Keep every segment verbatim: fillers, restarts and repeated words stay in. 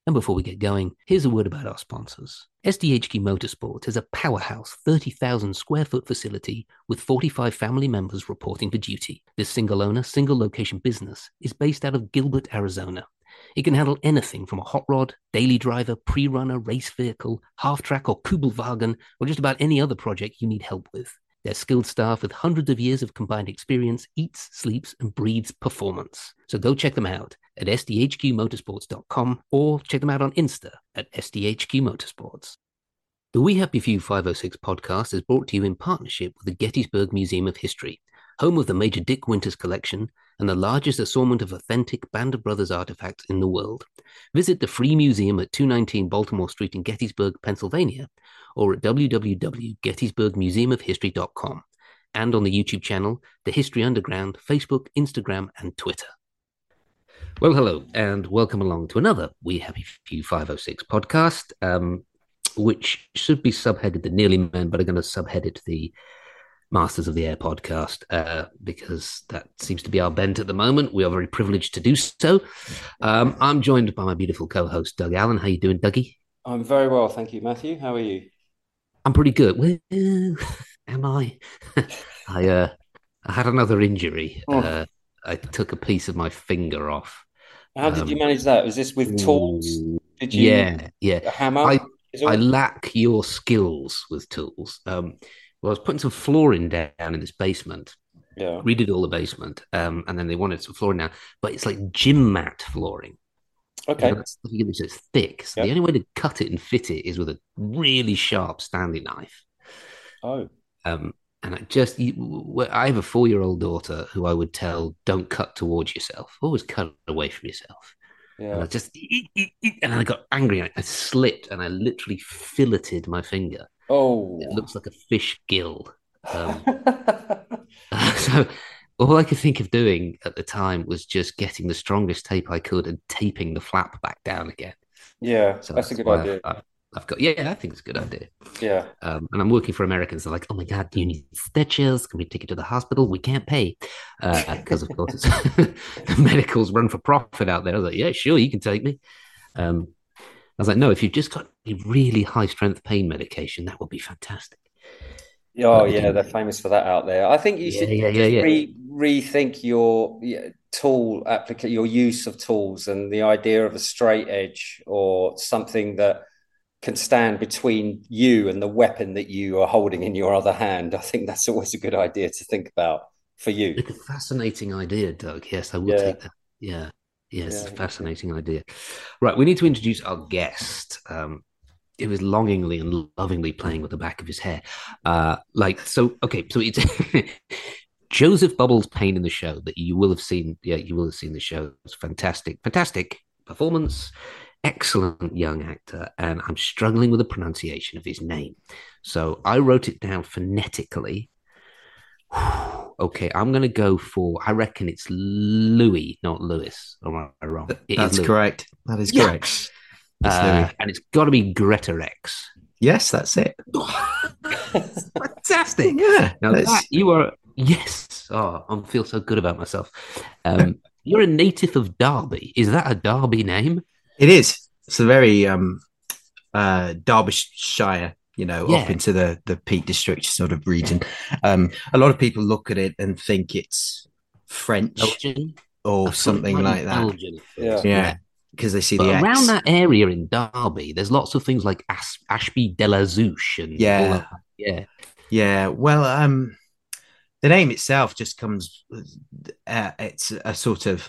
And before we get going, here's a word about our sponsors. S D H Q Motorsport is a powerhouse thirty thousand square foot facility with forty-five family members reporting for duty. This single owner, single location business is based out of Gilbert, Arizona. It can handle anything from a hot rod, daily driver, pre-runner, race vehicle, half-track or Kugelwagen, or just about any other project you need help with. Their skilled staff with hundreds of years of combined experience eats, sleeps, and breathes performance. So go check them out at s d h q motorsports dot com or check them out on Insta at s d h q motorsports. The We Happy Few five oh six podcast is brought to you in partnership with the Gettysburg Museum of History, home of the Major Dick Winters collection and the largest assortment of authentic Band of Brothers artifacts in the world. Visit the free museum at two nineteen Baltimore Street in Gettysburg, Pennsylvania, or at w w w dot gettysburg museum of history dot com, and on the YouTube channel, The History Underground, Facebook, Instagram, and Twitter. Well, hello, and welcome along to another We Happy Few five oh six podcast, um, which should be subheaded The Nearly Men, but I'm going to subhead it to the Masters of the Air podcast, uh, because that seems to be our bent at the moment. We are very privileged to do so. Um, I'm joined by my beautiful co-host, Doug Allen. How you doing, Dougie? I'm very well, thank you, Matthew. How are you? I'm pretty good. Well, am I? I uh, I had another injury. Oh, Uh, I took a piece of my finger off. how did you Um, manage that? Was this with tools? ooh, Did you use yeah, yeah. a hammer? I Is I all? lack your skills with tools. Um, well, I was putting some flooring down in this basement, Yeah. redid all the basement, um, and then they wanted some flooring now, but it's like gym mat flooring. You know, Okay. that stuff you get so it's thick. So the Yep. only way to cut it and fit it is with a really sharp Stanley knife. Oh. Um, and I just, you, I have a four-year-old daughter who I would tell, don't cut towards yourself. Always cut away from yourself. And I Yeah. just, and I got angry. I, I slipped and I literally filleted my finger. It Oh. looks like a fish gill. Um, so all I could think of doing at the time was just getting the strongest tape I could and taping the flap back down again. Yeah, So that's a that's good why I've, idea. I've, I've got, yeah, I think it's a good idea. Yeah. Um, and I'm working for Americans. They're like, oh my God, do you need stitches? Can we take you to the hospital? We can't pay. Because, uh, of course, the medicals run for profit out there. I was like, yeah, sure, you can take me. Um, I was like, no, if you've just got a really high strength pain medication, that would be fantastic. Oh, But they yeah, didn't. they're famous for that out there. I think you Yeah, should yeah, yeah, just yeah. re rethink your yeah, tool application, your use of tools, and the idea of a straight edge or something that can stand between you and the weapon that you are holding in your other hand. I think that's always a good idea to think about for you. It's a fascinating idea, Doug. Yes, I will Yeah, take that. Yeah. Yes, it's yeah, a yeah. fascinating idea. Right, we need to introduce our guest. Um, it was longingly and lovingly playing with the back of his hair. Uh, like, so, okay, so it's Joseph Bubbles Payne in the show that you will have seen. Yeah, you will have seen the show. It's fantastic, fantastic performance, excellent young actor. And I'm struggling with the pronunciation of his name. So I wrote it down phonetically. Okay, I'm going to go for, I reckon it's Louis, not Lewis. Or am I wrong? It is That's Louis. correct. That is correct. Yes. It's Uh, Louis. and it's got to be Greta Rex. Yes, that's it. Fantastic. Yeah, Now that that's you are, yes. Oh, I feel so good about myself. Um, you're a native of Derby. Is that a Derby name? it is. It's a very um uh Derbyshire, you know, up Yeah. into the the Peak District sort of region. Um, a lot of people look at it and think it's French Belgian? I or thought it something might be like that. Belgian at Yeah. first. Yeah, Yeah. because they see the But around X. that area in Derby, there's lots of things like As- Ashby de la Zouch and all of Yeah, that. Yeah. yeah. Well, um, the name itself just comes. Uh, it's a sort of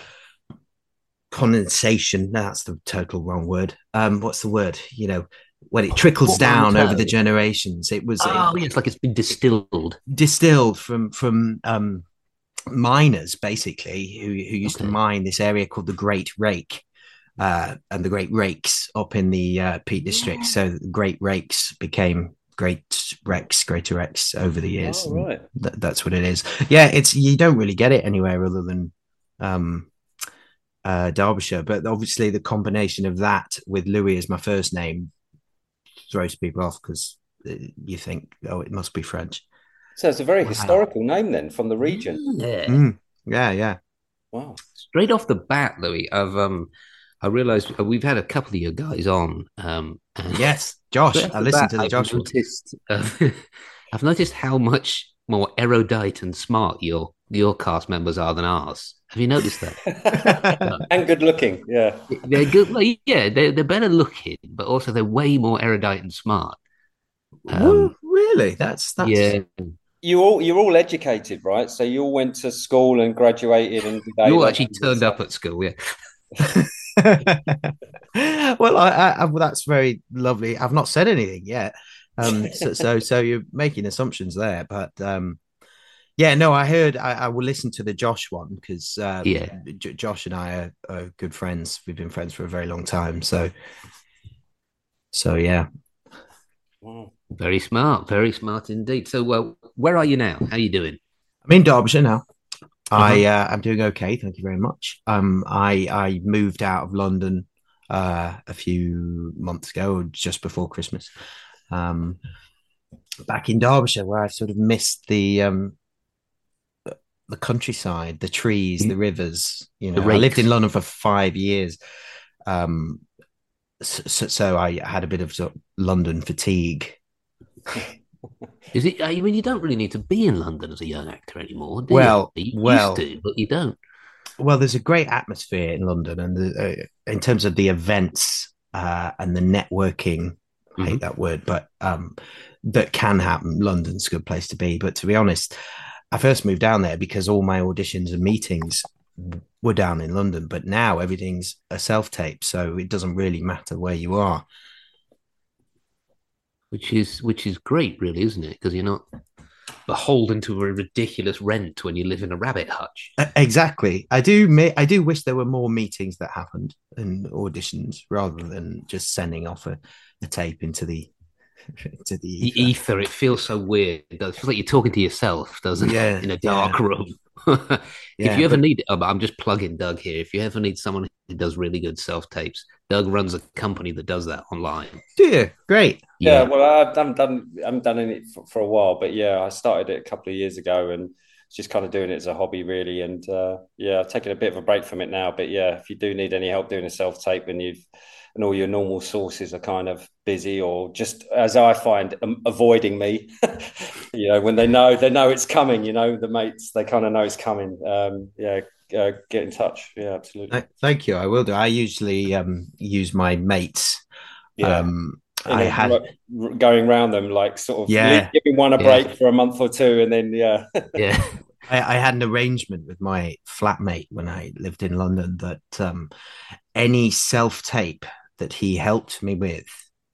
condensation. No, that's the total wrong word. Um, what's the word? You know, when it trickles down over the Portmanteau. generations, it was it Oh, yeah, it's like it's been distilled. distilled from from um, miners basically who who used to Okay. mine this area called the Great Rake. Uh, and the Great Rakes up in the uh, Peak District. So the Great Rakes became Great Rex, Greater Rex over the years. Oh, And right. th- that's what it is. Yeah, it's you don't really get it anywhere other than um, uh, Derbyshire. But obviously, the combination of that with Louis as my first name throws people off because you think, oh, it must be French. So it's a very Wow. historical name then from the region. Yeah. Mm, yeah, yeah. Wow. Straight off the bat, Louis, I've um I realised we've had a couple of your guys on. Um, and Yes, Josh. straight I off the listened bat, to the I've Josh one. noticed, uh, I've noticed how much more erudite and smart your your cast members are than ours. Have you noticed that? And good looking, yeah. They're good. Like, yeah, they're they're better looking, but also they're way more erudite and smart. Woo, Um, really? That's that's. yeah, You all you're all educated, right? So you all went to school and graduated and did you A all actually levels and turned stuff. up at school. Yeah, Well, I, I, I, well, that's very lovely. I've not said anything yet. Um, so, so, so you're making assumptions there, but um, yeah, no, I heard. I, I will listen to the Josh one because uh, yeah. J- Josh and I are, are good friends. We've been friends for a very long time. So, so yeah. Wow. Very smart, very smart indeed. So, well, where are you now? How are you doing? I'm in Derbyshire now. I Uh-huh. uh, I'm doing okay, thank you very much. Um, I I moved out of London uh, a few months ago, just before Christmas. Um, back in Derbyshire, where I've sort of missed the um the countryside, the trees, the rivers. You The know, I lived in rakes. London for five years. Um, so, so I had a bit of, sort of London fatigue. Is it? I mean, you don't really need to be in London as a young actor anymore, do you? Well, You used well, to, but you don't. well. There's a great atmosphere in London, and the, uh, in terms of the events uh, and the networking. I hate Mhm. that word, but um, that can happen. London's a good place to be. But to be honest, I first moved down there because all my auditions and meetings were down in London. But now everything's a self tape, so it doesn't really matter where you are. Which is which is great, really, isn't it? Because you're not beholden to a ridiculous rent when you live in a rabbit hutch. Uh, Exactly. I do. I do wish there were more meetings that happened and auditions rather than just sending off a, a tape into the into the The ether. ether, it feels so weird. It does. It feels like you're talking to yourself, doesn't it? Yeah, In a yeah, dark room. If yeah. you ever But need, I'm just plugging Doug here. If you ever need someone who does really good self tapes, Doug runs a company that does that online. do you? Great. Yeah, Yeah. well, I haven't done I haven't done it for, for a while, but yeah, I started it a couple of years ago and just kind of doing it as a hobby, really. And uh, yeah, I've taken a bit of a break from it now. But yeah, if you do need any help doing a self tape and you've and all your normal sources are kind of busy or just as I find um, avoiding me, you know, when they know they know it's coming, you know, the mates they kind of know it's coming. Um, yeah, uh, get in touch. Yeah, absolutely. Thank you. I will do. I usually um, use my mates. Yeah. Um, In I a, had, like, going around them, like sort of yeah, giving one a Yeah. break for a month or two, and then yeah, Yeah. I, I had an arrangement with my flatmate when I lived in London that um, any self tape that he helped me with,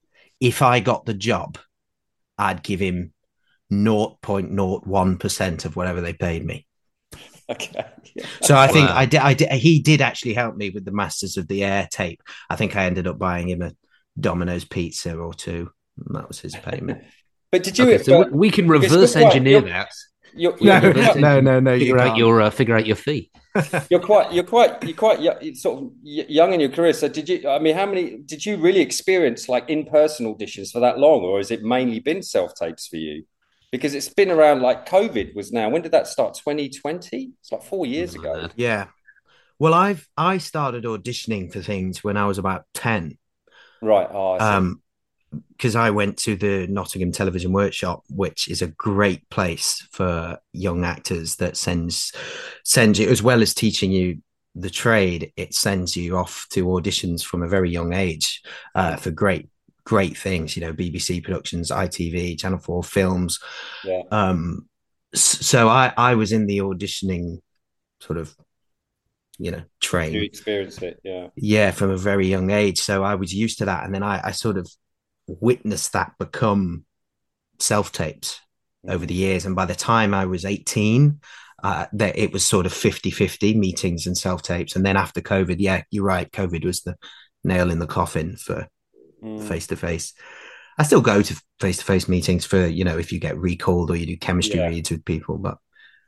if I got the job, I'd give him zero point zero one percent of whatever they paid me. okay, yeah. So I think Wow. I did, I did. He did actually help me with the Masters of the Air tape. I think I ended up buying him a Domino's pizza or two. And that was his payment. But did Okay, you? so we, But we can because you're reverse quite, engineer you're that. you're We you're, can No, you're reverse quite no, engineer, no, no. You figure out can't. your uh, figure out your fee. you're quite you're quite you're quite y- sort of y- young in your career. So did you? I mean, how many did you really experience like in person auditions for that long, or has it mainly been self tapes for you? Because it's been around like COVID was now. When did that start? twenty twenty? It's like four years Something like ago. that. Yeah. Well, I've I started auditioning for things when I was about ten. Right. Oh, I see. Um, because I went to the Nottingham Television Workshop, which is a great place for young actors that sends sends you as well as teaching you the trade. It sends you off to auditions from a very young age uh, for great great things. You know, B B C productions, I T V, Channel Four films. Yeah. Um, so I I was in the auditioning sort of you know You train, experienced it. Yeah. yeah, from a very young age. So I was used to that, and then I I sort of witnessed that become self tapes over the years. And by the time I was eighteen, uh, that it was sort of fifty fifty meetings and self tapes. And then after COVID, yeah, you're right. COVID was the nail in the coffin for Mm. face to face. I still go to face to face meetings for, you know, if you get recalled or you do chemistry Yeah. reads with people. But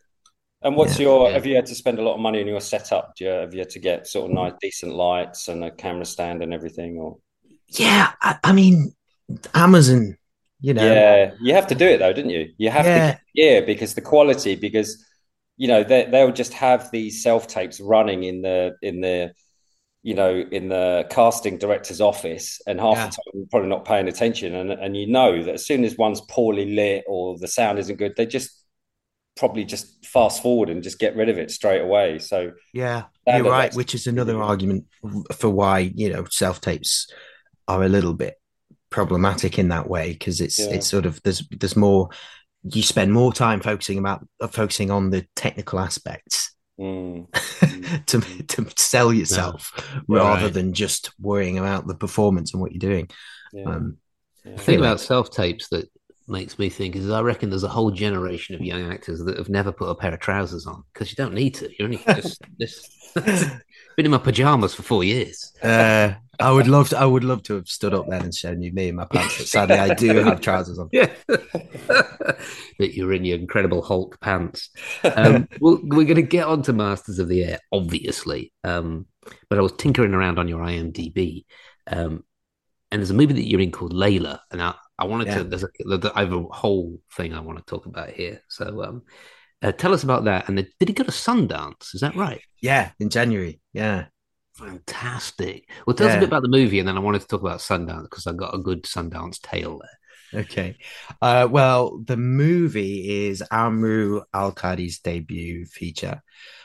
And what's yeah. your, Yeah. have you had to spend a lot of money on your setup? Do you, have you had to get sort of nice, decent lights and a camera stand and everything? Or Yeah. I, I mean, Amazon, you know, yeah, you have to do it though, didn't you? You have to get yeah. gear because the quality, because you know they they'll just have these self tapes running in the in the you know, in the casting director's office, and half Yeah. the time you're probably not paying attention, and and you know that as soon as one's poorly lit or the sound isn't good, they just probably just fast forward and just get rid of it straight away. So Yeah, you're standard, right, that's which is really another good. argument for why, you know, self tapes are a little bit problematic in that way, because it's Yeah. it's sort of there's there's more, you spend more time focusing about uh, focusing on the technical aspects Mm. to Mm. to sell No. yourself Yeah. rather Right. than just worrying about the performance and what you're doing. Yeah. Um, Yeah. The thing anyway, about self tapes that makes me think is I reckon there's a whole generation of young actors that have never put a pair of trousers on because you don't need to. You only just this. Been in my pajamas for four years. uh, I would love to. I would love to have stood up then and shown you me in my pants, but sadly, I do have trousers on. Yeah, that you're in your Incredible Hulk pants. Um, well, we're going to get on to Masters of the Air, obviously. Um, but I was tinkering around on your IMDb, um, and there's a movie that you're in called Layla, and I, I wanted Yeah. to. There's a, I have a whole thing I want to talk about here. So, um, uh, tell us about that. And the, did it go to Sundance? Is that right? Yeah, in January. Yeah. Fantastic. Well, tell us a Yeah. bit about the movie, and then I wanted to talk about Sundance because I got a good Sundance tale there. Okay. Uh, well, the movie is Amru Al Qadi's debut feature.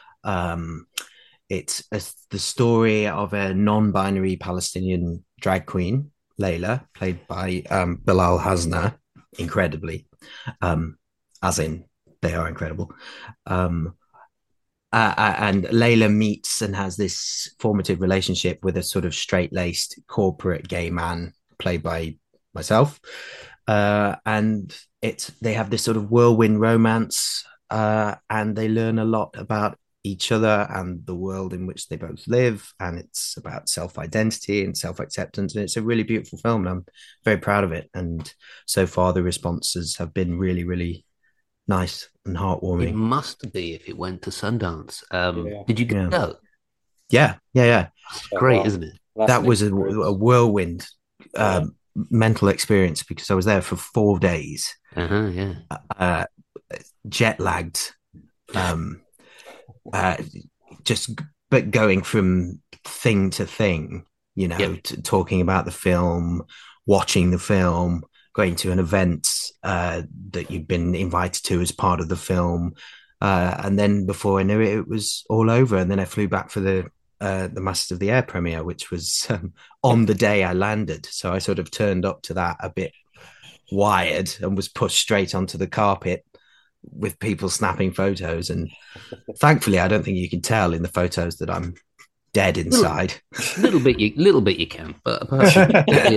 Um, it's a, the story of a non binary Palestinian drag queen, Layla, played by um, Bilal Hasna, incredibly, um, as in they are incredible. Um, uh, uh, and Layla meets and has this formative relationship with a sort of straight laced corporate gay man, played by myself. Uh, and it's they have this sort of whirlwind romance, uh, and they learn a lot about each other and the world in which they both live, and it's about self-identity and self-acceptance, and it's a really beautiful film, and I'm very proud of it. And so far the responses have been really, really nice and It heartwarming. must be if it went to Sundance. Um, Yeah. Did you Yeah. go? Yeah, yeah, yeah. That's Oh, great, wow. isn't it? That's That an was a, experience. a whirlwind Yeah. um, mental experience, because I was there for four days, Uh-huh, yeah. uh, jet lagged, um, uh, just but going from thing to thing, you know, Yep. t- talking about the film, watching the film, going to an event uh, that you've been invited to as part of the film, uh, and then before I knew it, it was all over. And then I flew back for the uh, the Masters of the Air premiere, which was um, on the day I landed. So I sort of turned up to that a bit wired and was pushed straight onto the carpet with people snapping photos. And thankfully, I don't think you can tell in the photos that I'm dead inside. Little bit, you little bit you can, but apart from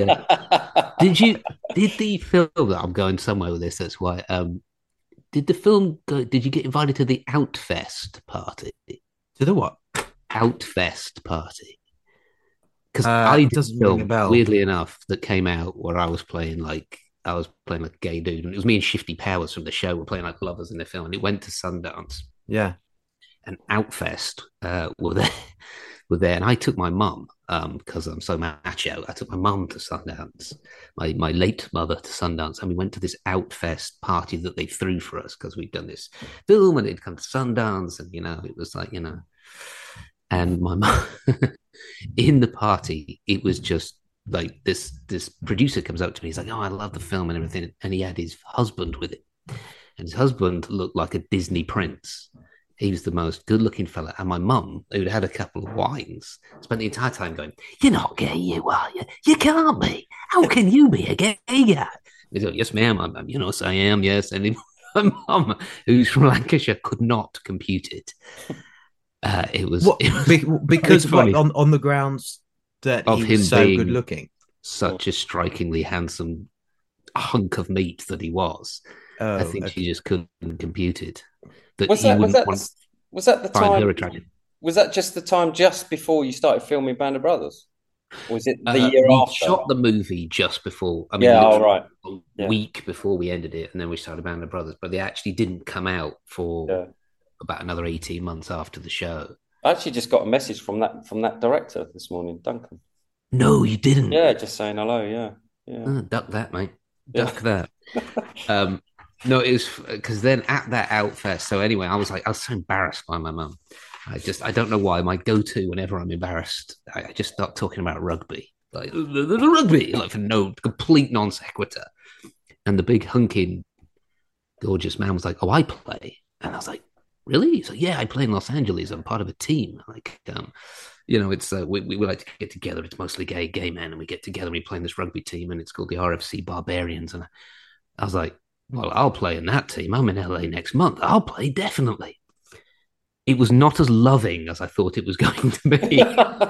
yeah. Did you? Did the film? I'm going somewhere with this. That's why. Um, did the film go? Did you get invited to the Outfest party? To the what? Outfest party. Because Uh, I it did a doesn't ring a film, bell. weirdly enough, that came out where I was playing like I was playing like a gay dude, and it was me and Shifty Powers from the show were playing like lovers in the film, and it went to Sundance. Yeah. And Outfest uh, were there, were there, and I took my mum um, because I'm so macho. I took my mum to Sundance, my my late mother to Sundance, and we went to this Outfest party that they threw for us because we'd done this film and it'd come to Sundance, and you know it was like you know, and my mum in the party, it was just like this this producer comes up to me, he's like, "Oh, I love the film and everything," and he had his husband with it, and his husband looked like a Disney prince. He was the most good-looking fella, and my mum, who'd had a couple of wines, spent the entire time going, "You're not gay, you are you? You can't be. How can you be a gay guy?" He said, "Yes, ma'am. I'm, I'm, you know, yes, I am. Yes." And my mum, who's from Lancashire, could not compute it. Uh, it was, What, it was be, because what, funny. on, on the grounds that Of he him was so being- good looking. such a strikingly handsome hunk of meat that he was. Oh, I think okay. she just couldn't compute it. That Was he that was wouldn't that want the, was that the to find her time? attractive. Was that just the time just before you started filming Band of Brothers? Or was it the Uh, year we after? shot the movie just before. I mean, Yeah, all literally right. a Yeah. week before we ended it, and then we started Band of Brothers. But they actually didn't come out for Yeah. about another eighteen months after the show. I actually just got a message from that from that director this morning, Duncan. No, you didn't. Yeah, just saying hello. Yeah, yeah. Oh, duck that, mate. Yeah. Duck that. Um, no, it was because then at that Outfest. So anyway, I was like, I was so embarrassed by my mum. I just I don't know why my go-to whenever I'm embarrassed, I, I just start talking about rugby, like the, the, the rugby, like for no complete non sequitur. And the big hunking, gorgeous man was like, "Oh, I play," and I was like, "Really?" He's like, "Yeah, I play in Los Angeles. I'm part of a team." Like, um, you know, it's uh, we, we like to get together. It's mostly gay gay men, and we get together and we play in this rugby team, and it's called the R F C Barbarians. And I was like, "Well, I'll play in that team. I'm in L A next month. I'll play definitely." It was not as loving as I thought it was going to be.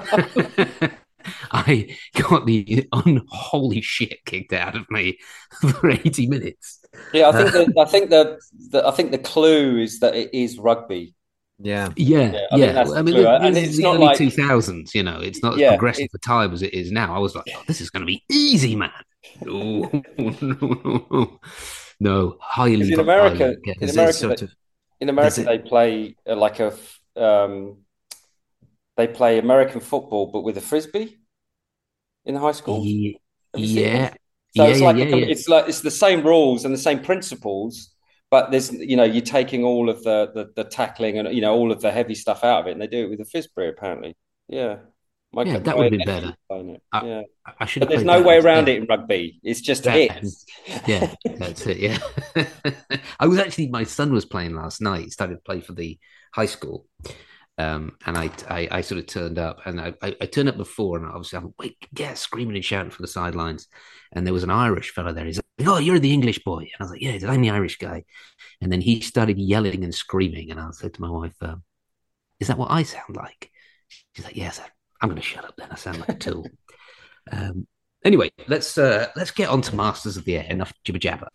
I got the unholy shit kicked out of me for eighty minutes. Yeah, I think the, I think the, the I think the clue is that it is rugby. Yeah, yeah, yeah. I yeah. think that's I the mean, clue, this and is it's the not early like two thousands. You know, it's not as yeah, progressive it, for time as it is now. I was like, oh, this is going to be easy, man. No, no, no, no, no. Highly because in America, violent game. in because there's America, sort of in there's America it. they play uh, like a um, they play American football, but with a frisbee in the high schools. Yeah, Have you seen yeah, this? So yeah, it's like yeah, a, yeah. it's like it's the same rules and the same principles, but there's you know you're taking all of the the, the tackling and you know all of the heavy stuff out of it, and they do it with a fizbri apparently. Yeah, my Yeah, that would my have been nephew's better. playing it. I, Yeah, I should but have there's played no that way around instead. it in rugby. It's just Yeah, hits. yeah, that's it. Yeah, I was actually my son was playing last night. He started to play for the high school, um, and I, I I sort of turned up, and I, I I turned up before, and obviously I'm wait, yeah, screaming and shouting from the sidelines, and there was an Irish fellow there. He's like, "Oh, you're the English boy," and I was like, "Yeah, I'm the Irish guy." And then he started yelling and screaming, and I said to my wife, um, "Is that what I sound like?" She's like, "Yes." I'm going to shut up then. I sound like a tool. Um, anyway, let's uh, let's get on to Masters of the Air. Enough jibber jabber.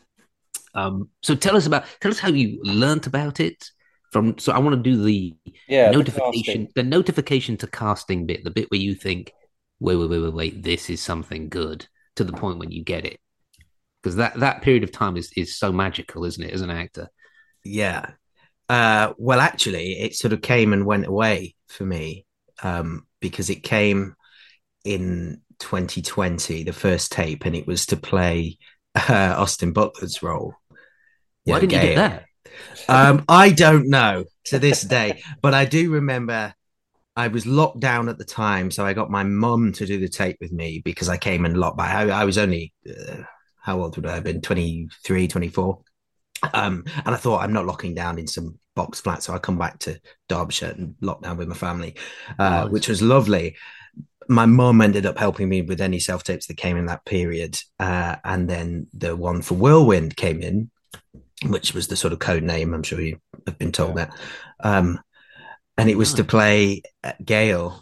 Um, so tell us about tell us how you learnt about it. From so I want to do the Yeah, the notification casting. the notification to casting bit, the bit where you think, wait, wait, wait, wait, wait, this is something good to the point when you get it. Because that that period of time is is so magical, isn't it, as an actor? Yeah. Uh, well, actually, it sort of came and went away for me um, because it came in twenty twenty, the first tape, and it was to play uh, Austin Butler's role. You Why know, didn't you get Gale. that? Um, I don't know to this day, but I do remember I was locked down at the time, so I got my mum to do the tape with me because I came and locked by. I, I was only, uh, how old would I have been? twenty-three, twenty-four. Um, and I thought I'm not locking down in some box flat, so I come back to Derbyshire and lock down with my family, uh, Nice. which was lovely. My mum ended up helping me with any self tapes that came in that period, uh, and then the one for Whirlwind came in, which was the sort of code name. I'm sure you have been told Yeah. that, um, and it was Nice. to play Gale,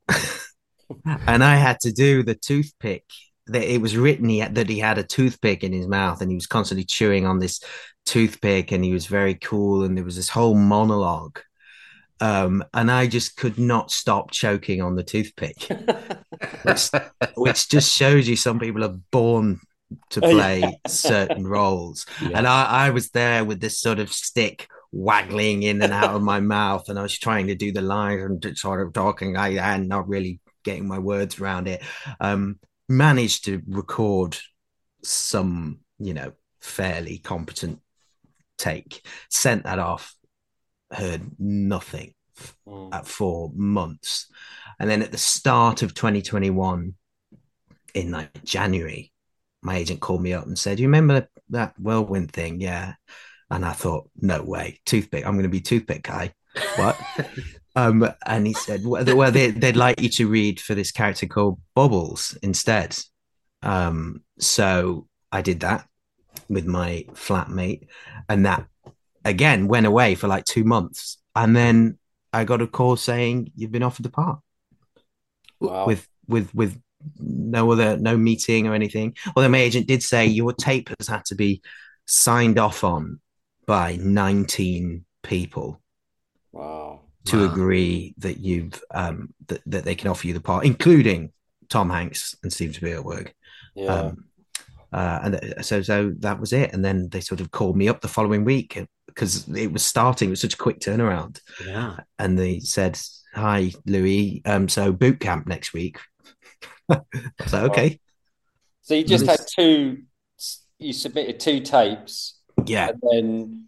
and I had to do the toothpick. That it was written he had, that he had a toothpick in his mouth, and he was constantly chewing on this toothpick, and he was very cool, and there was this whole monologue. Um, and I just could not stop choking on the toothpick, which which just shows you some people are born to play certain roles. Yeah. And I, I was there with this sort of stick waggling in and out of my mouth, and I was trying to do the lines and sort of talking, I and not really getting my words around it. Um, managed to record some, you know, fairly competent take, sent that off, heard nothing mm. for months. And then at the start of twenty twenty-one, in like January, my agent called me up and said, "You remember that Whirlwind thing?" Yeah. And I thought, no way, toothpick. I'm going to be toothpick guy. What? um, and he said, well, they, they'd like you to read for this character called Bubbles instead. Um, so I did that with my flatmate, and that again went away for like two months. And then I got a call saying you've been offered the part. Wow. With with with no other no meeting or anything. Although my agent did say your tape has had to be signed off on by nineteen people. Wow. To Wow. agree that you've um that, that they can offer you the part, including Tom Hanks and Steven Spielberg. Yeah. Um, uh, and so so that was it. And then they sort of called me up the following week because it was starting. It was such a quick turnaround. Yeah. And they said, "Hi, Louis. Um, so boot camp next week." I was like, "Okay." So you just had two. You submitted two tapes. Yeah. And then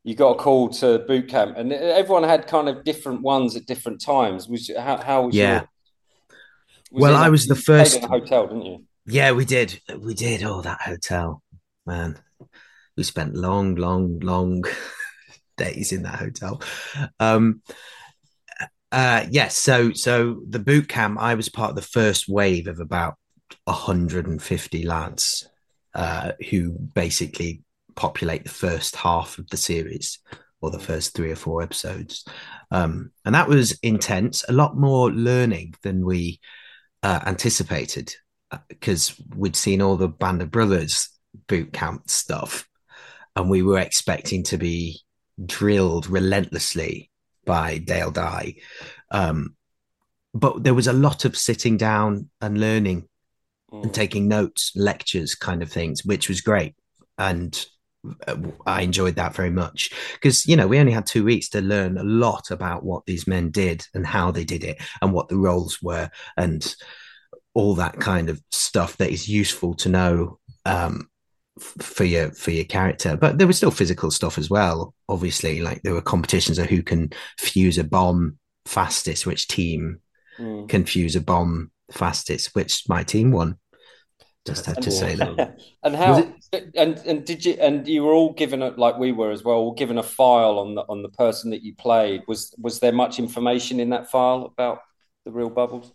you got a call to boot camp, and everyone had kind of different ones at different times. Was how, how was Yeah. your? Was Well, it I like, was the you stayed first. in a hotel, didn't you? Yeah, we did. We did. Oh, that hotel, man. We spent long, long, long days in that hotel. Um, uh, yes. So, so the boot camp, I was part of the first wave of about one hundred fifty lads uh, who basically populate the first half of the series or the first three or four episodes. Um, and that was intense, a lot more learning than we uh, anticipated because we'd seen all the Band of Brothers boot camp stuff and we were expecting to be drilled relentlessly by Dale Dye. Um, but there was a lot of sitting down and learning mm. and taking notes, lectures kind of things, which was great. And I enjoyed that very much because, you know, we only had two weeks to learn a lot about what these men did and how they did it and what the roles were and all that kind of stuff that is useful to know um, for your for your character. But there was still physical stuff as well. Obviously, like there were competitions of who can fuse a bomb fastest, which team mm. can fuse a bomb fastest, which my team won. Just have to say that. And how? And and did you? And you were all given a, like we were as well, all given a file on the on the person that you played. Was was there much information in that file about the real Bubbles?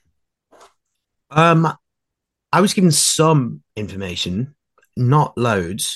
Um, I was given some information, not loads,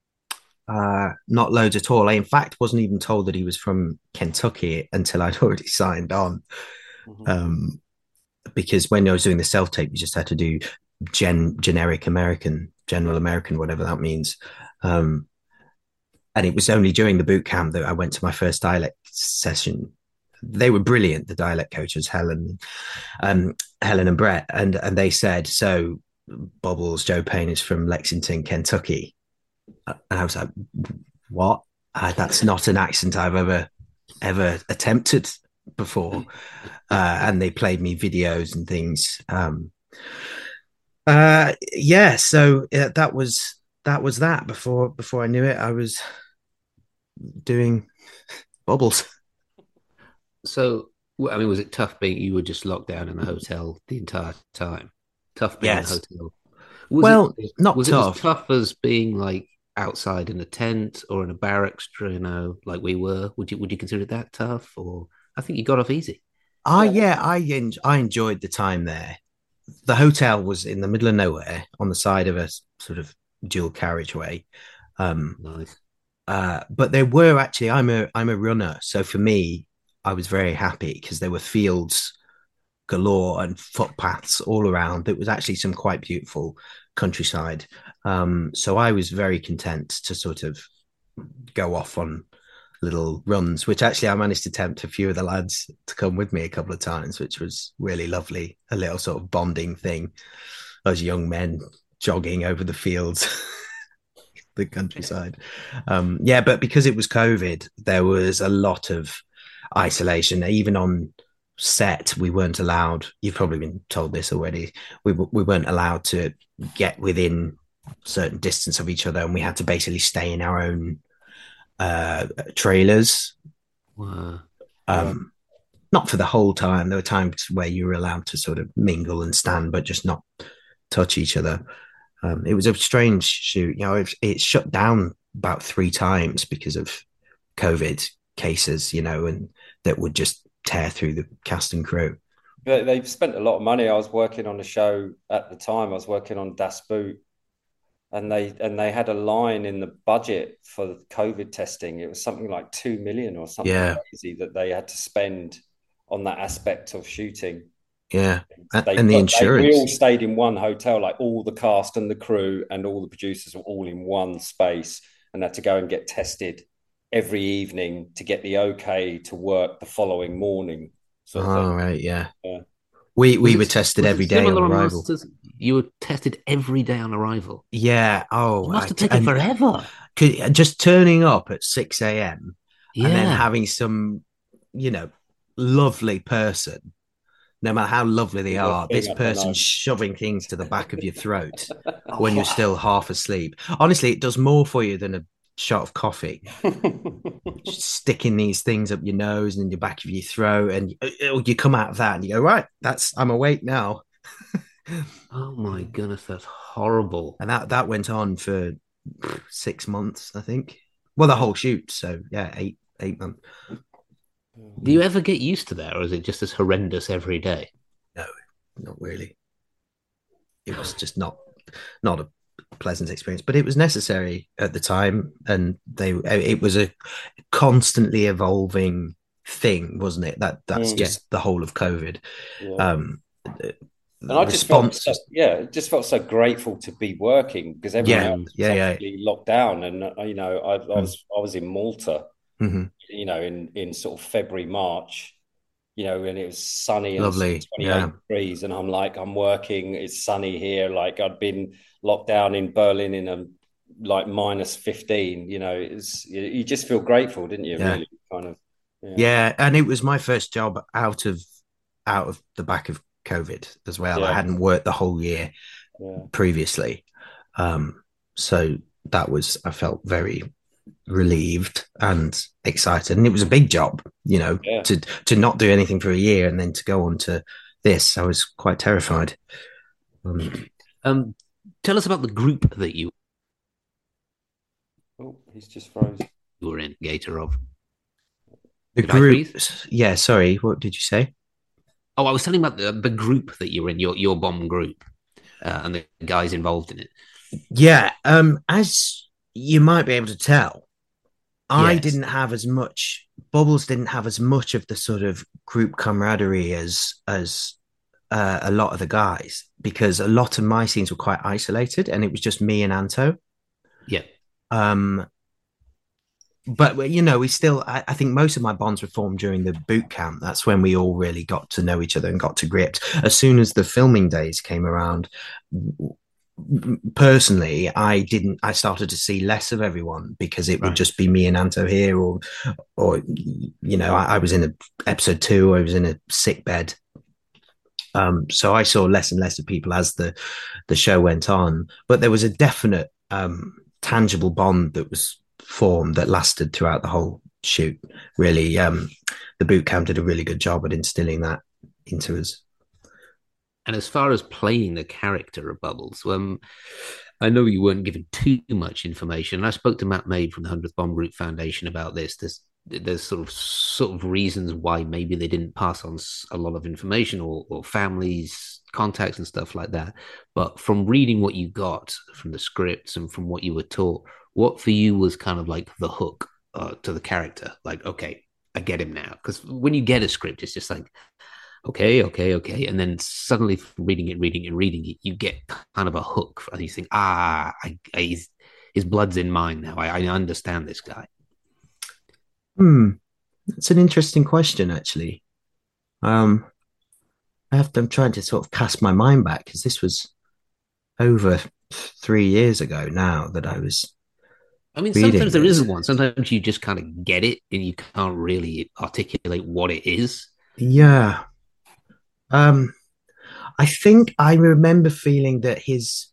uh, not loads at all. I, in fact, wasn't even told that he was from Kentucky until I'd already signed on. Mm-hmm. Um, because when I was doing the self tape, you just had to do gen generic American, general American, whatever that means. Um, and it was only during the boot camp that I went to my first dialect session. They were brilliant, the dialect coaches, Helen, um, Helen and Brett, and and they said, so Bubbles, Joe Payne is from Lexington, Kentucky. And I was like, what? Uh, that's not an accent I've ever, ever attempted before. Uh, and they played me videos and things. Um, uh, yeah, so yeah, that was that was that. Before before I knew it, I was doing Bubbles. So, I mean, was it tough being you were just locked down in a hotel the entire time? Tough being yes. in a hotel. Was well, it, not was tough. it as tough as being like outside in a tent or in a barracks, you know, like we were? Would you would you consider that tough? Or I think you got off easy. Ah, uh, yeah, I en- I enjoyed the time there. The hotel was in the middle of nowhere on the side of a sort of dual carriageway. Um, nice. Uh, but there were actually, I'm a I'm a runner, so for me, I was very happy because there were fields galore and footpaths all around. It was actually some quite beautiful countryside. Um, so I was very content to sort of go off on little runs, which actually I managed to tempt a few of the lads to come with me a couple of times, which was really lovely. A little sort of bonding thing. Those young men jogging over the fields. The countryside. Um, yeah, but because it was COVID, there was a lot of isolation. Even on set, we weren't allowed. You've probably been told this already. We we weren't allowed to get within certain distance of each other, and we had to basically stay in our own uh, trailers. Wow. Um, not for the whole time. There were times where you were allowed to sort of mingle and stand, but just not touch each other. Um, it was a strange shoot. You know, it, it shut down about three times because of COVID cases, you know, and that would just tear through the cast and crew. They, they've spent a lot of money. I was working on a show at the time. I was working on Das Boot, and they and they had a line in the budget for COVID testing. It was something like two million or something yeah. crazy that they had to spend on that aspect of shooting. Yeah, and, they, and the insurance. They, we all stayed in one hotel, like all the cast and the crew and all the producers were all in one space and had to go and get tested every evening to get the okay to work the following morning. Sort of oh, thing. Right, yeah. yeah. We we was were it, tested every day on arrival. Masters? You were tested every day on arrival? Yeah. Oh, it must have taken forever. Could, just turning up at six a.m. yeah. and then having some, you know, lovely person, no matter how lovely they are, this person shoving things to the back of your throat when you're still half asleep. Honestly, it does more for you than a shot of coffee, sticking these things up your nose and in the back of your throat, and you, you come out of that and you go, right, that's I'm awake now. Oh my goodness, that's horrible. And that that went on for six months, I think. Well, the whole shoot, so yeah, eight eight months. Do you ever get used to that, or is it just as horrendous every day? No, not really. It was just not not a pleasant experience, but it was necessary at the time, and they it was a constantly evolving thing, wasn't it? That that's mm, just yeah. the whole of COVID. Yeah. Um, and I just felt, so, yeah, just felt so grateful to be working because everyone yeah, else was yeah, actually yeah. locked down, and you know, I, I was mm. I was in Malta, mm-hmm. you know, in in sort of February, March. You know, and it was sunny and lovely, twenty-eight yeah. degrees, and I'm like, I'm working. It's sunny here. Like I'd been locked down in Berlin in a like minus fifteen. You know, it's you just feel grateful, didn't you? Yeah. Really, kind of. Yeah. yeah, and it was my first job out of out of the back of COVID as well. Yeah. I hadn't worked the whole year yeah. previously, um, so that was I felt very relieved and excited, and it was a big job, you know, yeah. to to not do anything for a year and then to go on to this. I was quite terrified. Um, um tell us about the group that you. Oh, he's just froze. You were in Gator of the did group. Yeah, sorry. What did you say? Oh, I was telling about the, the group that you were in, your your bomb group, uh, and the guys involved in it. Yeah, um, as you might be able to tell, I yes. didn't have as much. Bubbles didn't have as much of the sort of group camaraderie as as uh, a lot of the guys, because a lot of my scenes were quite isolated, and it was just me and Anto. Yeah. Um. But you know, we still. I, I think most of my bonds were formed during the boot camp. That's when we all really got to know each other and got to grips. As soon as the filming days came around, personally, I didn't. I started to see less of everyone because it right. would just be me and Anto here, or, or you know, I, I was in a, episode two. I was in a sick bed, um, so I saw less and less of people as the the show went on. But there was a definite, um, tangible bond that was formed that lasted throughout the whole shoot. Really, um, the boot camp did a really good job at instilling that into us. And as far as playing the character of Bubbles, um, I know you weren't given too much information. I spoke to Matt Maid from the hundredth Bomb Group Foundation about this. There's there's sort of sort of reasons why maybe they didn't pass on a lot of information, or, or families, contacts and stuff like that. But from reading what you got from the scripts and from what you were taught, what for you was kind of like the hook uh, to the character? Like, okay, I get him now. Because when you get a script, it's just like, okay, okay, okay. And then suddenly reading it, reading it, reading it, you get kind of a hook. And you think, ah, I, I, his, his blood's in mine now. I, I understand this guy. Hmm. That's an interesting question, actually. Um, I have to, I'm trying to sort of cast my mind back, because this was over three years ago now that I was I mean, sometimes there isn't one. Sometimes you just kind of get it and you can't really articulate what it is. Yeah. Um, I think I remember feeling that his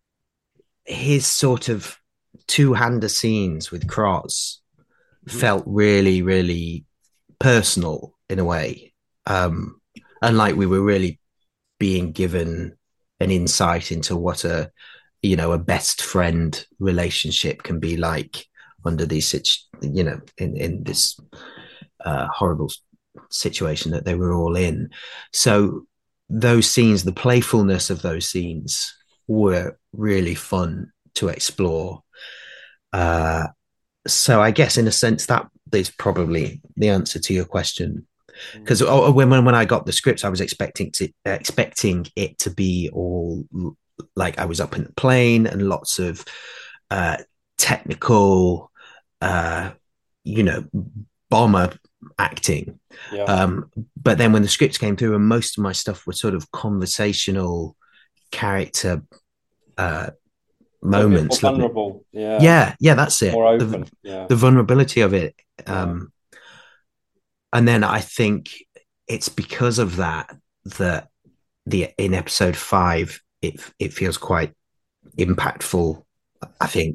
his sort of two-hander scenes with Cross mm-hmm. felt really, really personal in a way. Um, and like we were really being given an insight into what a you know, a best friend relationship can be like under these, you know, in, in this uh, horrible situation that they were all in. So those scenes, the playfulness of those scenes were really fun to explore. Uh, so I guess in a sense that is probably the answer to your question. Because oh, when, when I got the scripts, I was expecting to expecting it to be all like I was up in the plane and lots of uh, technical, uh, you know, bomber acting. Yeah. Um, but then when the scripts came through, and most of my stuff was sort of conversational character uh, moments. More vulnerable. Yeah. Yeah. Yeah. That's it. More open. The, yeah. the vulnerability of it. Um, yeah. And then I think it's because of that, that the, in episode five, it it feels quite impactful, I think,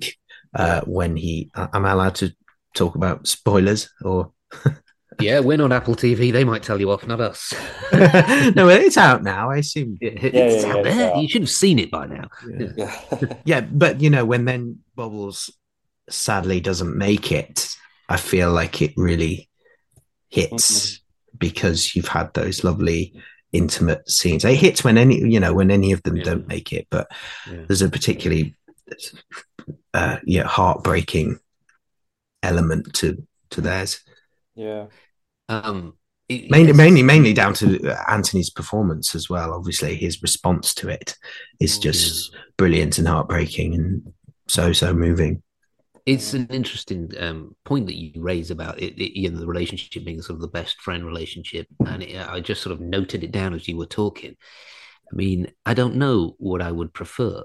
uh, when he. Am I allowed to talk about spoilers or? Yeah, we're not Apple T V. They might tell you off, not us. No, it's out now. I assume. Yeah, Yeah, it's yeah, out yeah, it's there. out. You should have seen it by now. Yeah. Yeah. Yeah, but you know, when then Bubbles sadly doesn't make it, I feel like it really hits Mhm. because you've had those lovely intimate scenes. It hits when any, you know, when any of them Yeah. don't make it, but Yeah. there's a particularly uh, yeah, heartbreaking element to to theirs. Yeah. Um, it- Mainly, yes. mainly, mainly down to Anthony's performance as well. Obviously, his response to it is Mm. just brilliant and heartbreaking and so so moving. It's an interesting um, point that you raise about it, it, you know, the relationship being sort of the best friend relationship, and it, I just sort of noted it down as you were talking. I mean, I don't know what I would prefer.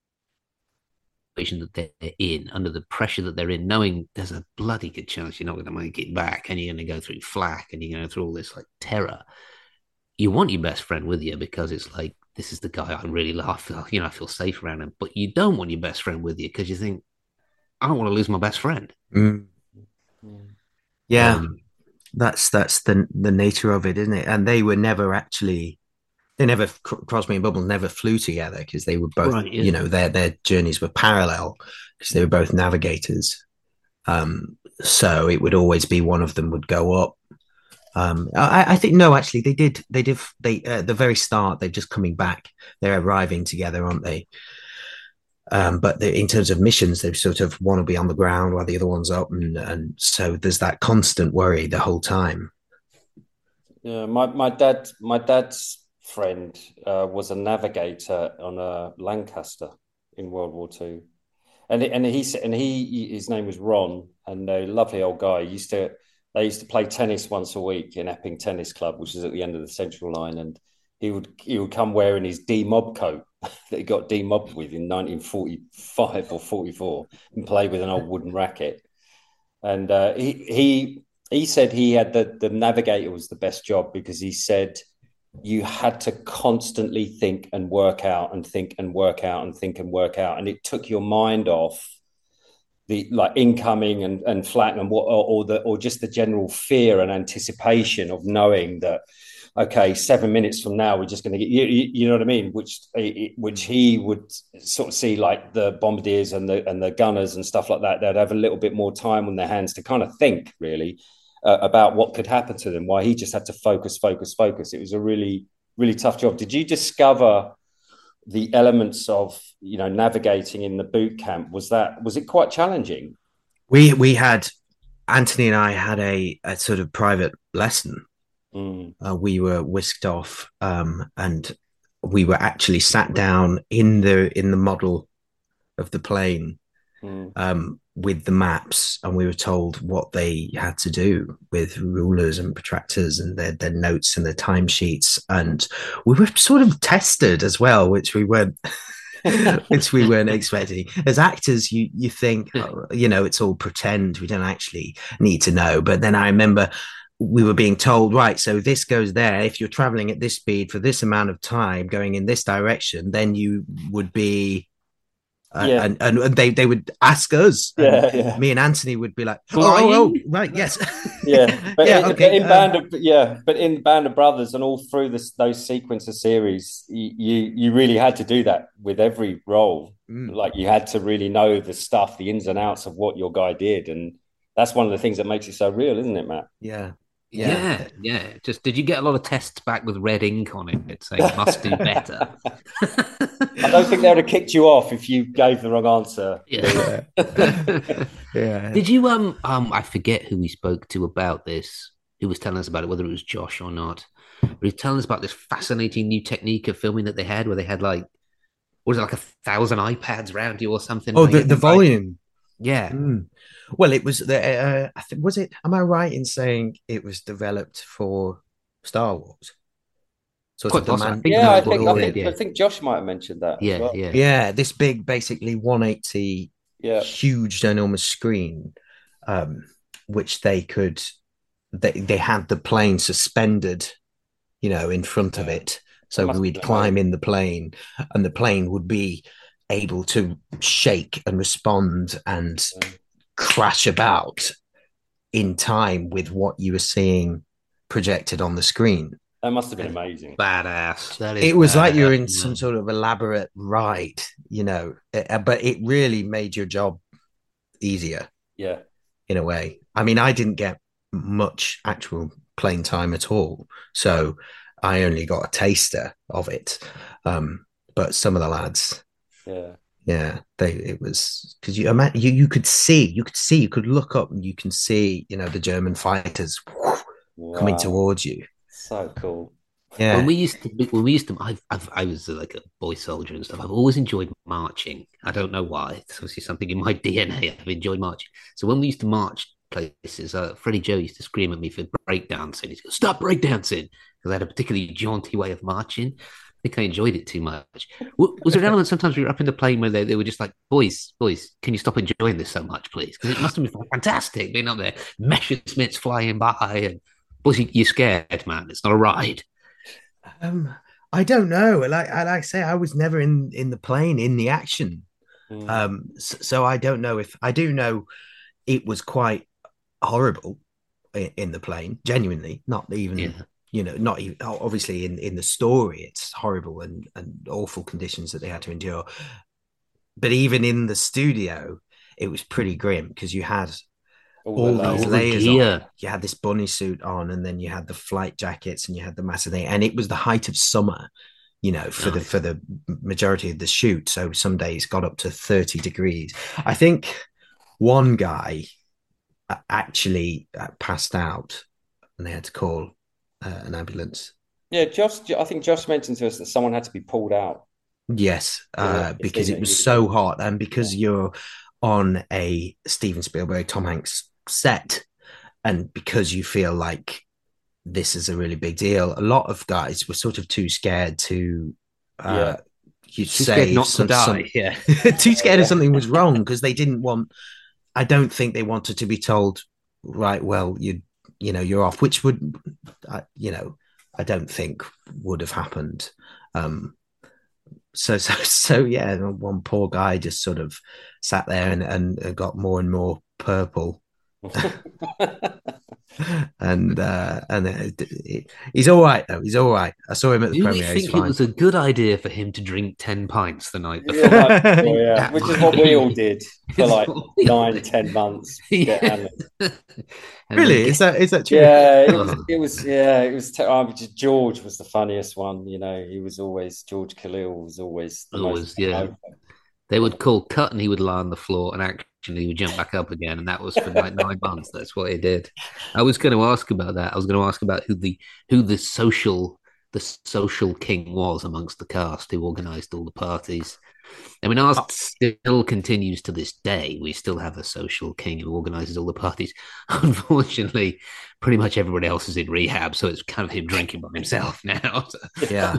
That they're in, under the pressure that they're in, knowing there's a bloody good chance you're not going to make it back, and you're going to go through flak, and you're going through all this like terror. You want your best friend with you because it's like, this is the guy I really love. You know, I feel safe around him. But you don't want your best friend with you because you think, I don't want to lose my best friend. Mm. Mm. Yeah, Um, that's that's the the nature of it, isn't it? And they were never actually, they never, Crosby and Bubbles never flew together because they were both, right, yeah. you know, their their journeys were parallel because they were both navigators. Um, so it would always be one of them would go up. Um, I, I think no, actually, they did. They did. They uh, at the very start, they're just coming back. They're arriving together, aren't they? Um, but they, in terms of missions, they sort of want to be on the ground while the other one's up, and and so there's that constant worry the whole time. Yeah, my my dad my dad's friend uh, was a navigator on a Lancaster in World War Two, and and he said, and he his name was Ron, and a lovely old guy. He used to they used to play tennis once a week in Epping Tennis Club, which is at the end of the Central Line, and he would he would come wearing his D-Mob coat that he got D-Mobbed with in nineteen forty-five or forty-four, and play with an old wooden racket. And uh, he he he said he had the the navigator was the best job because he said you had to constantly think and work out and think and work out and think and work out, and it took your mind off the like incoming and and flat and what or, or the or just the general fear and anticipation of knowing that okay, seven minutes from now we're just going to get you, you know what I mean, which which he would sort of see like the bombardiers and the and the gunners and stuff like that. They'd have a little bit more time on their hands to kind of think really uh, about what could happen to them, while he just had to focus focus focus. It was a really really tough job. Did you discover the elements of, you know, navigating in the boot camp? Was that was it quite challenging? We we had Anthony and I had a, a sort of private lesson. Mm. Uh, we were whisked off, um, and we were actually sat down in the in the model of the plane Mm. um, with the maps, and we were told what they had to do with rulers and protractors and their their notes and their timesheets, and we were sort of tested as well, which we weren't. which we weren't expecting. As actors, you you think, oh, you know, it's all pretend. We don't actually need to know. But then I remember we were being told, right, so this goes there. If you're traveling at this speed for this amount of time, going in this direction, then you would be. Uh, Yeah. and, and they, they would ask us. Yeah, and yeah. Me and Anthony would be like, oh, Flying? oh, oh, right, yes. Yeah, but yeah, in, okay. but in um, Band of yeah, but in Band of Brothers and all through this those sequence of series, you you, you really had to do that with every role. Mm. Like you had to really know the stuff, the ins and outs of what your guy did, and that's one of the things that makes it so real, isn't it, Matt? Yeah. Yeah. yeah, yeah. Just did you get a lot of tests back with red ink on it saying must do better? I don't think they would have kicked you off if you gave the wrong answer. Yeah. Yeah. Did you um um I forget who we spoke to about this, who was telling us about it, whether it was Josh or not. But he was telling us about this fascinating new technique of filming that they had, where they had like, what was it, like a thousand iPads around you or something? Oh, like the, the volume. Right. Yeah. Mm. Well, it was the. Uh, I think was it. Am I right in saying it was developed for Star Wars? Sort Quite of the possible. man. I think Yeah, I that's what think he I said, think yeah. I think Josh might have mentioned that as Yeah, well. yeah. Yeah, this big, basically one eighty, Yeah. huge, enormous screen, um, which they could. They they had the plane suspended, you know, in front of Yeah. it, so That must have we'd been climb amazing. in the plane, and the plane would be able to shake and respond and crash about in time with what you were seeing projected on the screen. That must have been amazing. Badass. That is It was badass, like you were in man. some sort of elaborate ride, you know, uh, but it really made your job easier. Yeah. In a way. I mean, I didn't get much actual playing time at all. So I only got a taster of it. Um, but some of the lads, yeah, yeah, they it was because you imagine you you could see, you could see, you could look up and you can see, you know, the German fighters whoosh, wow. coming towards you. So cool. Yeah. When we used to, when we used to, I've, I've, I was like a boy soldier and stuff. I've always enjoyed marching. I don't know why. It's obviously something in my D N A. I've enjoyed marching. So when we used to march places, uh, Freddie Joe used to scream at me for breakdancing. He'd go, "Stop breakdancing," because I had a particularly jaunty way of marching. I think I enjoyed it too much. Was there an element sometimes we were up in the plane where they, they were just like, boys, boys, can you stop enjoying this so much, please? Because it must have been fantastic being up there, Messerschmitts flying by, and boys, you, you're scared, man. It's not a ride. Um, I don't know. Like I like I say, I was never in in the plane in the action. Mm. Um, so, so I don't know if I do know it was quite horrible in, in the plane. Genuinely, not even Yeah. you know, not even obviously in in the story, it's horrible and and awful conditions that they had to endure. But even in the studio, it was pretty grim because you had All, all the these All layers. the layers on. gear. You had this bunny suit on, and then you had the flight jackets, and you had the massive thing, and it was the height of summer, you know, for the Nice. for the majority of the shoot. So some days got up to thirty degrees. I think one guy uh, actually uh, passed out, and they had to call uh, an ambulance. Yeah, Josh. I think Josh mentioned to us that someone had to be pulled out. Yes, uh, Yeah, because it that was you- so hot, and because you're on a Steven Spielberg, Tom Hanks set, and because you feel like this is a really big deal, a lot of guys were sort of too scared to, uh, Yeah. you Too scared say not some, to die. some- Yeah. too scared if something was wrong because they didn't want. I don't think they wanted to be told, right? Well, you you know you're off, which would, uh, you know, I don't think would have happened. Um, so so so yeah, one poor guy just sort of sat there and and got more and more purple. and uh and it, it, he's all right though. He's all right. I saw him at the Do we premiere. He's think it fine. was a good idea for him to drink ten pints the night before? Yeah, Yeah. oh, yeah. That Which is might what we be- all did for It's like what we all nine, did. ten months. Get Yeah. hammered. And Really? then Is that is that true? Yeah, it was. Oh. It was. Yeah, it was. Ter- oh, just George was the funniest one. You know, he was always George Khalil was always the Always, most. yeah. They would call cut and he would lie on the floor and actually he would jump back up again. And that was for like nine months. That's what he did. I was going to ask about that. I was going to ask about who the who the social the social king was amongst the cast who organized all the parties. I mean, ours still continues to this day. We still have a social king who organizes all the parties. Unfortunately, pretty much everybody else is in rehab, so it's kind of him drinking by himself now. Yeah.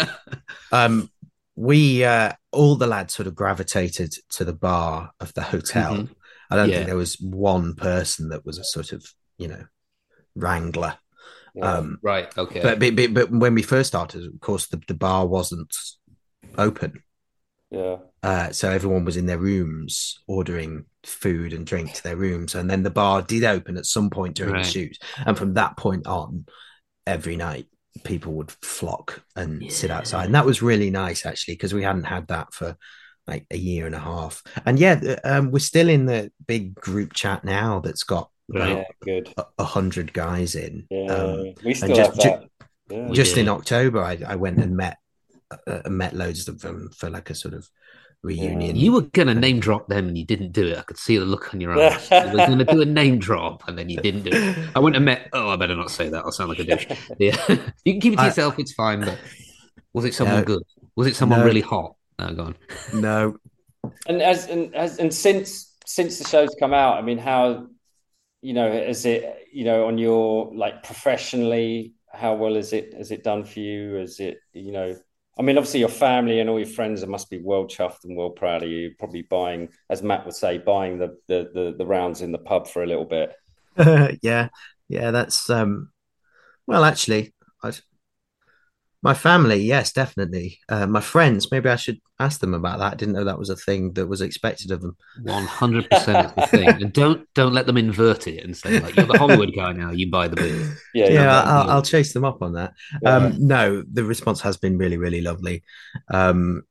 um, we uh, all the lads sort of gravitated to the bar of the hotel. Mhm. I don't Yeah. think there was one person that was a sort of you know wrangler. Yeah. Um, Right. Okay. but, but but when we first started, of course, the, the bar wasn't open. Yeah. Uh, so everyone was in their rooms ordering food and drink to their rooms. And then the bar did open at some point during Right. the shoot. And from that point on, every night people would flock and sit Yeah. outside. And that was really nice, actually, because we hadn't had that for like a year and a half. And yeah, um, we're still in the big group chat now that's got Right. Yeah. Good. a, a hundred guys in. Yeah. Um, we still just- have that. Yeah. We just in did. October, I, I went and met uh, met loads of them for like a sort of reunion. You were going to name drop them and you didn't do it. I could see the look on your eyes. You were going to do a name drop and then you didn't do it. I went and met. Oh, I better not say that. I'll sound like a douche. Yeah, you can keep it to I- yourself. It's fine. But was it someone No. good? Was it someone No. really hot? No, go on. No, And as and as and since since the show's come out, I mean, how you know is it you know on your like professionally, how well is it has it done for you? Is it you know? I mean, obviously your family and all your friends must be well chuffed and well proud of you. Probably buying, as Matt would say, buying the the the, the rounds in the pub for a little bit. yeah, yeah. That's um. Well, actually, I, My family, yes, definitely. Uh, my friends, maybe I should ask them about that. I didn't know that was a thing that was expected of them. one hundred percent it's the thing. And don't don't let them invert it and say, like, you're the Hollywood guy now, you buy the booze. Yeah, Don't Yeah, let them I'll, do I'll it. chase them up on that. yeah, Um, no, the response has been really, really lovely. Um,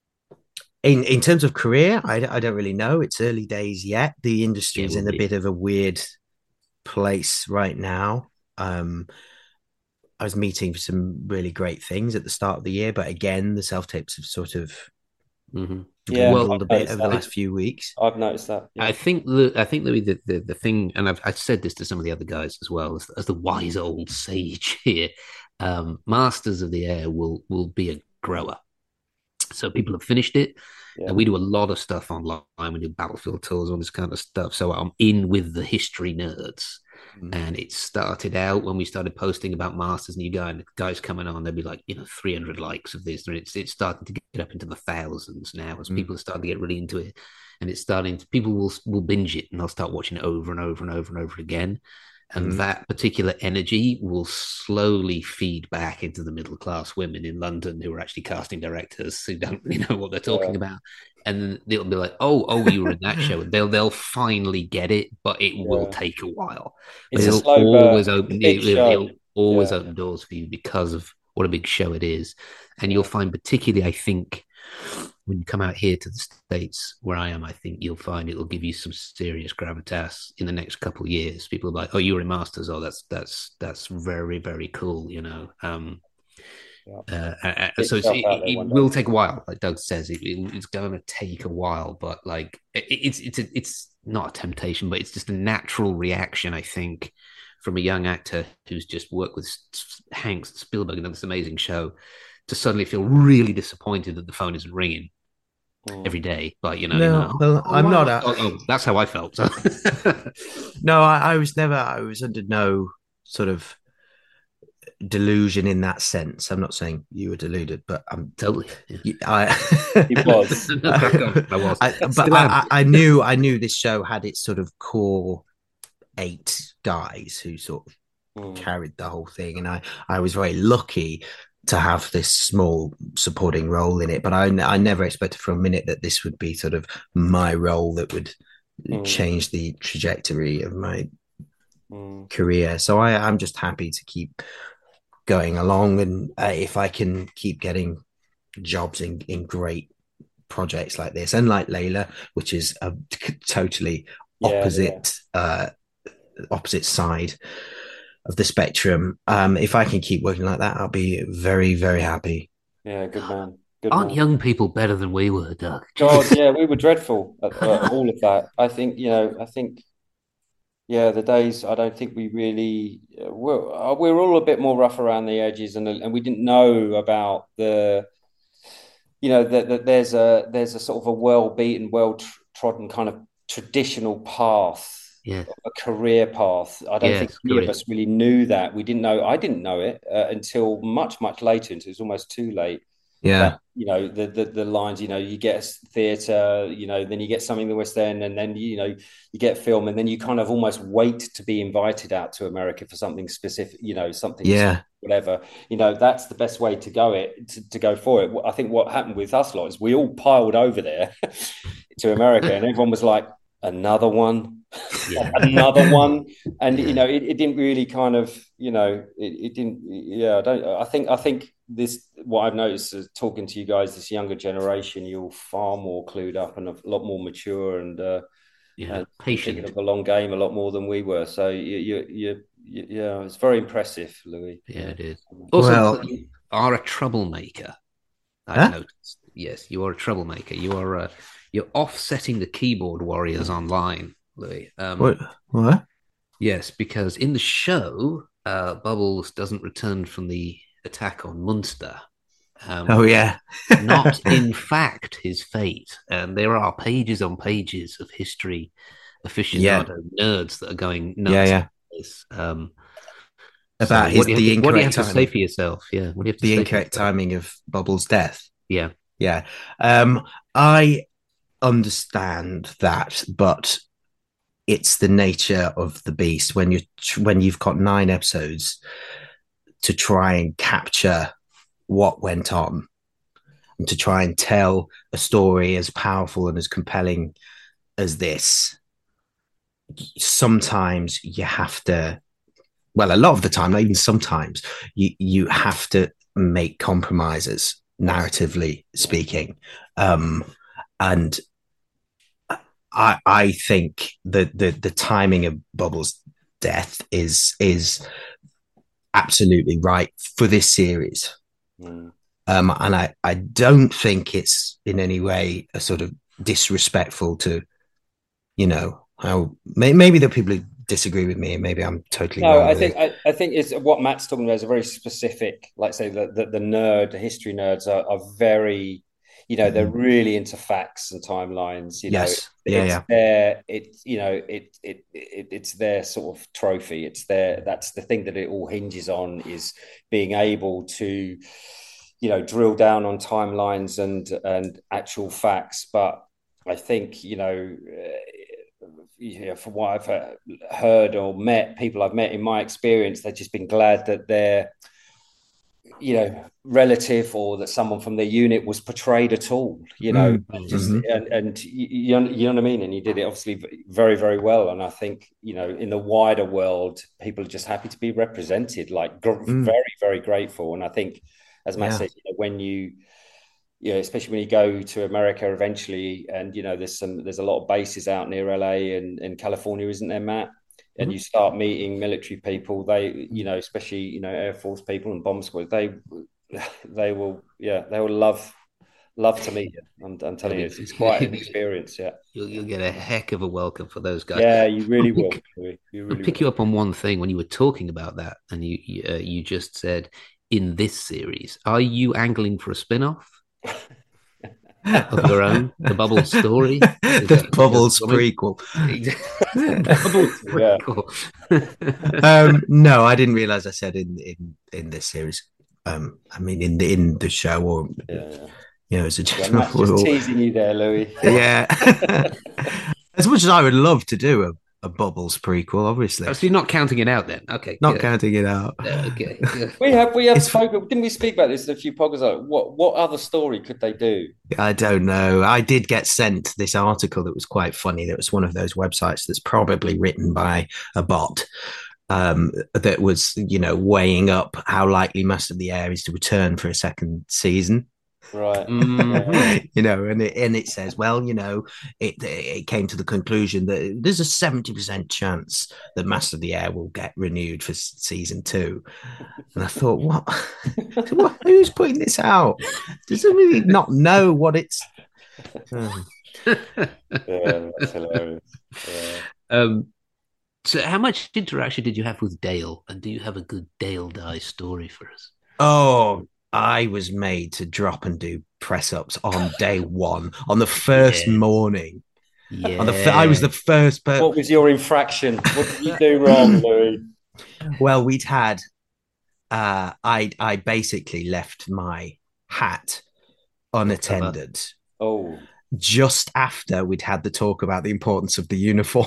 in in terms of career, I, I don't really know. It's early days yet. The Yeah, industry's it will in a be. bit of a weird place right now. Um, I was meeting some really great things at the start of the year, but again, the self tapes have sort of Hmm. yeah. Well, dwindled a I've bit noticed over the that. last few weeks. I've noticed that. I Yeah, think the I think the the, the, the thing, and I've, I've said this to some of the other guys as well, as, as the wise old sage here, um, Masters of the Air will will be a grower. So people have finished it, yeah, and we do a lot of stuff online. We do battlefield tours, all this kind of stuff. So I'm in with the history nerds. Mm. And it started out when we started posting about Masters, new guy and guys coming on, there'd be like, you know, three hundred likes of this. And it's it's starting to get up into the thousands now as Mm. people are starting to get really into it. And it's starting to, people will will binge it and they'll start watching it over and over and over and over again. And Mm. that particular energy will slowly feed back into the middle class women in London who are actually casting directors who don't really know what they're yeah. talking about. And they'll be like, "Oh, oh, you were in that show." And they'll they'll finally get it, but it will Yeah. take a while. But It's a Yeah. it'll slow always burn. It's a open. big It, show. it'll always Yeah, open doors for you because of what a big show it is. And you'll yeah, find, particularly, I think, when you come out here to the States where I am, I think you'll find it'll give you some serious gravitas in the next couple of years. People are like, "Oh, you were in Masters. Oh, that's that's that's very very cool." You know. Um, yeah. uh, uh, uh, Get so it's, yourself it, out there it one day. will take a while, like Doug says. It, it, it's going to take a while, but like it, it's it's a, it's not a temptation, but it's just a natural reaction, I think, from a young actor who's just worked with Hanks, Spielberg, and done this amazing show, to suddenly feel really disappointed that the phone isn't ringing Mm. every day. Like, you know, you No, know, well, oh, I'm why not not? a. Oh, oh, that's how I felt. So. No, I, I was never. I was under no sort of delusion in that sense. I'm not saying you were deluded, but I'm. Totally. Yeah. I. He was. No, crack on. I was. I, but Still am. I, I knew. I knew this show had its sort of core eight guys who sort of Mm. carried the whole thing, and I. I was very lucky to have this small supporting role in it, but I, I never expected for a minute that this would be sort of my role that would Mm. change the trajectory of my Mm. career. So I, I'm just happy to keep going along, and uh, if I can keep getting jobs in, in great projects like this, and like Layla, which is a t- totally Yeah, opposite uh, opposite side of the spectrum. Um, if I can keep working like that, I'll be very, very happy. yeah. Good man. Good Aren't man. young people better than we were, Doug? God, yeah, we were dreadful at, at all of that. I think, you know, I think, yeah, the days. I don't think we really uh, we're uh, we're all a bit more rough around the edges, and and we didn't know about the, you know, that that there's a there's a sort of a well beaten, well tr trodden kind of traditional path, Yes. a career path. I don't think Yes. any of Career. us really knew that. We didn't know. I didn't know it uh, until much, much later. Until it was almost too late. That Yeah, you know the the, the lines. You know, you get theatre. You know, then you get something in the West End, and then you know you get film, and then you kind of almost wait to be invited out to America for something specific. You know, something yeah, whatever. You know, that's the best way to go it to, to go for it. I think what happened with us lot is we all piled over there to America, and everyone was like, another one. Yeah. Another one, and Yeah. you know it, it didn't really kind of you know it, it didn't yeah I don't I think I think this what I've noticed is talking to you guys, this younger generation, you're far more clued up and a lot more mature, and uh Yeah. and thinking Patient. of the long game a lot more than we were, so you you, you, you yeah, it's very impressive, Louis. Yeah, Yeah. it is. Also, well, you are a troublemaker. I've huh? noticed. Yes, you are a troublemaker. You are uh, you're offsetting the keyboard warriors online, Louis. Um, What? What? yes, because in the show, uh, Bubbles doesn't return from the attack on Munster. Um, Oh which yeah. is not, in fact, his fate. And there are pages on pages of history Yeah, aficionado nerds that are going yeah, nuts. yeah. This. Um, so About what his do you have the to, what do you have incorrect to say timing, for yourself? Yeah, what do you have to the say for incorrect yourself? timing of Bubble's death. Yeah, Yeah. Um, I understand that, but it's the nature of the beast when you when you've got nine episodes to try and capture what went on, and to try and tell a story as powerful and as compelling as this, sometimes you have to, well, a lot of the time, not even sometimes, you, you have to make compromises, narratively speaking. Um, and I, I think that the, the timing of Bubbles' death is, is absolutely right for this series. Mm. Um, and I, I don't think it's in any way a sort of disrespectful to, you know, how may, maybe there are people who disagree with me, and maybe I'm totally no, wrong. I think I, I think it's what Matt's talking about is a very specific, like say the the, the nerd, the history nerds are, are very, you know, they're really into facts and timelines. You yes. know, yeah, it's yeah. their, it's you know, it, it it it's their sort of trophy. It's their, that's the thing that it all hinges on, is being able to, you know, drill down on timelines and and actual facts. But I think, you know, yeah, from what I've heard or met, people I've met in my experience, they've just been glad that their, you know, relative or that someone from their unit was portrayed at all, you know, mm-hmm. just and, and you, you know what I mean? And you did it obviously very, very well. And I think, you know, in the wider world, people are just happy to be represented, like mm. very, very grateful. And I think, as Matt yeah. said, you know, when you, you know, especially when you go to America eventually, and you know, there's some, there's a lot of bases out near L A and, and California, isn't there, Matt? And mm-hmm. you start meeting military people, they, you know, especially, you know, Air Force people and bomb squad, they, they will, yeah, they will love, love to meet you. I'm, I'm telling you, it's, it's quite an experience. Yeah, you'll, you'll get a heck of a welcome for those guys. Yeah, you really will. Pick, you really I'll pick will. you up on one thing when you were talking about that, and you, you, uh, you just said in this series, are you angling for a spin-off? Of your own, the Bubbles story, the Bubbles prequel. Bubbles prequel. um, no, I didn't realize I said in in in this series. Um, I mean, in the in the show, or yeah, yeah. you know, as a general, yeah, just teasing you there, Louis. Yeah, as much as I would love to do a. A Bubbles prequel, obviously. Oh, so you're not counting it out then? Okay, not good. counting it out. Okay, good. we have we have it's, spoken. Didn't we speak about this a few podcasts ago? What what other story could they do? I don't know. I did get sent this article that was quite funny. That was one of those websites that's probably written by a bot. Um, that was, you know, weighing up how likely Master of the Air is to return for a second season. Right. Mm-hmm. You know, and it, and it says, well, you know, it it came to the conclusion that there's a seventy percent chance that Master of the Air will get renewed for season two. And I thought, what? what who's putting this out? Does somebody not know what it's... Oh. Yeah, that's hilarious. Yeah. Um, so how much interaction did you have with Dale? And do you have a good Dale Dye story for us? Oh, I was made to drop and do press ups on day one, on the first yeah. morning. Yeah, on the, I was the first person. What was your infraction? What did you do wrong, Louis? Well, we'd had. Uh, I I basically left my hat unattended. Oh. Just after we'd had the talk about the importance of the uniform.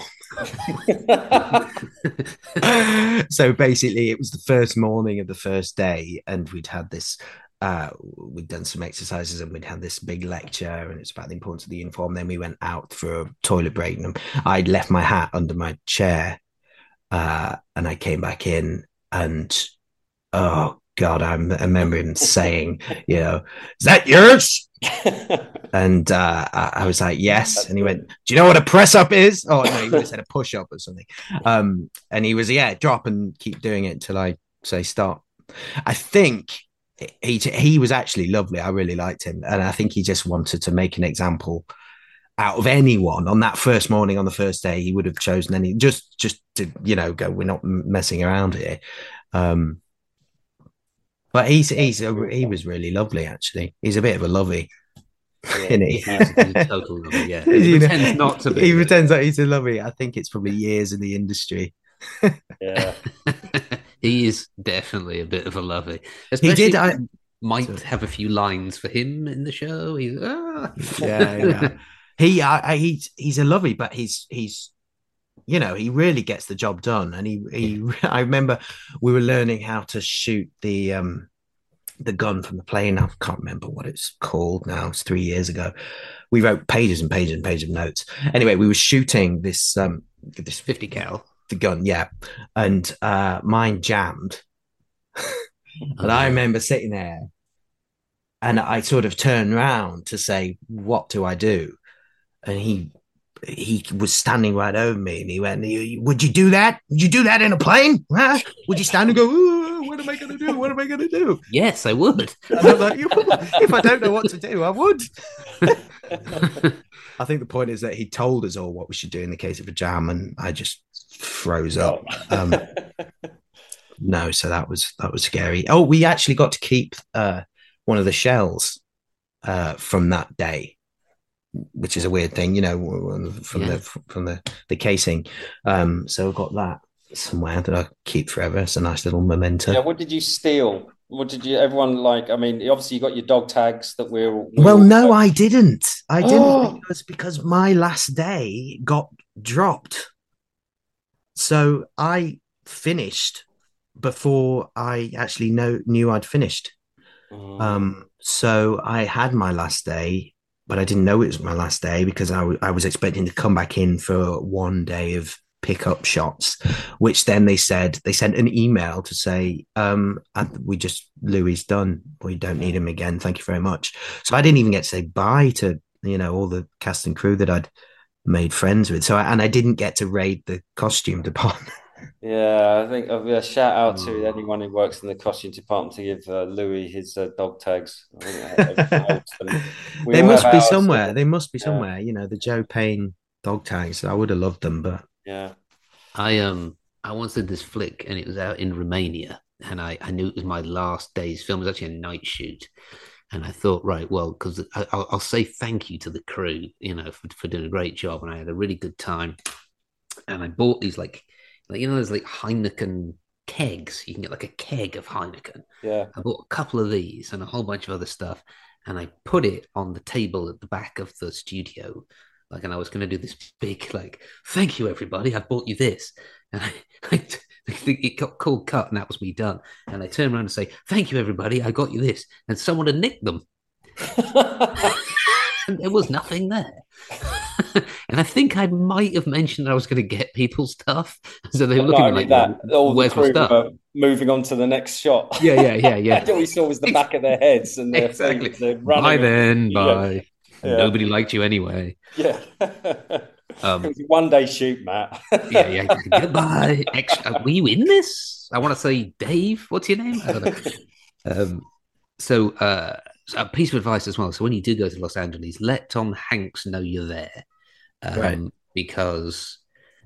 So basically it was the first morning of the first day, and we'd had this uh we'd done some exercises and we'd had this big lecture, and it's about the importance of the uniform. Then we went out for a toilet break, and I'd left my hat under my chair, uh and I came back in, and oh god, I remember him saying, you know, is that yours? And uh, I was like, yes. That's and he good. Went, do you know what a press up is? Oh, no, he would have said a push up or something. Um, and he was, yeah, drop and keep doing it until I say stop. I think he he was actually lovely. I really liked him. And I think he just wanted to make an example out of anyone on that first morning, on the first day. He would have chosen any, just, just to, you know, go, we're not messing around here. Um, But he's he's a, he was really lovely, actually. He's a bit of a lovey. Yeah, isn't he? He's, he's a total lovey, yeah. He pretends know, not to be. He pretends that he's a lovey. I think it's probably years in the industry. Yeah. He is definitely a bit of a lovey. Especially he did. I might sorry. have a few lines for him in the show. He's ah. yeah, yeah. He I, I, he's he's a lovey, but he's he's you know, he really gets the job done. And he, he I remember we were learning how to shoot the um the gun from the plane. I can't remember what it's called now. It's three years ago. We wrote pages and pages and pages of notes. Anyway, we were shooting this um this fifty cal. The gun, yeah, and uh, mine jammed. And I remember sitting there, and I sort of turned around to say, "What do I do?" And he he was standing right over me, and he went, "Would you do that? Would you do that in a plane? Huh? Would you stand and go, ooh, what am I going to do? What am I going to do?" Yes, I would. And I'm like, if I don't know what to do, I would. I think the point is that he told us all what we should do in the case of a jam, and I just froze up. Um, no, so that was that was scary. Oh, we actually got to keep uh, one of the shells uh, from that day, which is a weird thing, you know, from yeah. the from the the casing. Um, so I've got that somewhere that I keep forever. It's a nice little memento. Yeah. What did you steal? What did you? Everyone like? I mean, obviously you got your dog tags that we're. we're well, no, like... I didn't. I didn't oh. because because my last day got dropped. So I finished before I actually know knew I'd finished. Mm. Um, so I had my last day, but I didn't know it was my last day because I, w- I was expecting to come back in for one day of pickup shots, which then they said they sent an email to say, um, we just Louis done. We don't need him again. Thank you very much. So I didn't even get to say bye to, you know, all the cast and crew that I'd made friends with. So I, and I didn't get to raid the costume department. Yeah, I think a uh, shout out to anyone who works in the costume department to give uh, Louis his uh, dog tags. They must be somewhere. So, they must be yeah. somewhere. You know, the Joe Payne dog tags. I would have loved them, but yeah. I um I once did this flick, and it was out in Romania, and I I knew it was my last day's film. It was actually a night shoot. And I thought, right, well, because I'll, I'll say thank you to the crew, you know, for, for doing a great job. And I had a really good time. And I bought these, like, like you know, there's like Heineken kegs. You can get like a keg of Heineken. Yeah. I bought a couple of these and a whole bunch of other stuff. And I put it on the table at the back of the studio. Like, and I was going to do this big, like, thank you, everybody. I bought you this. And I, I it got cold cut, and that was me done. And I turned around and say, thank you, everybody. I got you this. And someone had nicked them. And there was nothing there. And I think I might have mentioned that I was going to get people stuff. So they were looking at me like, that, all where's my stuff? Moving on to the next shot. Yeah, yeah, yeah, yeah. All we saw was the back of their heads. And their exactly. Feet, bye then, bye. Yeah. Nobody liked you anyway. Yeah. Um, it was a one-day shoot, Matt. yeah, yeah. Goodbye. Extra, were you in this? I want to say, Dave. What's your name? I don't know. um, so, uh, so, a piece of advice as well. So, when you do go to Los Angeles, let Tom Hanks know you're there, um, right. because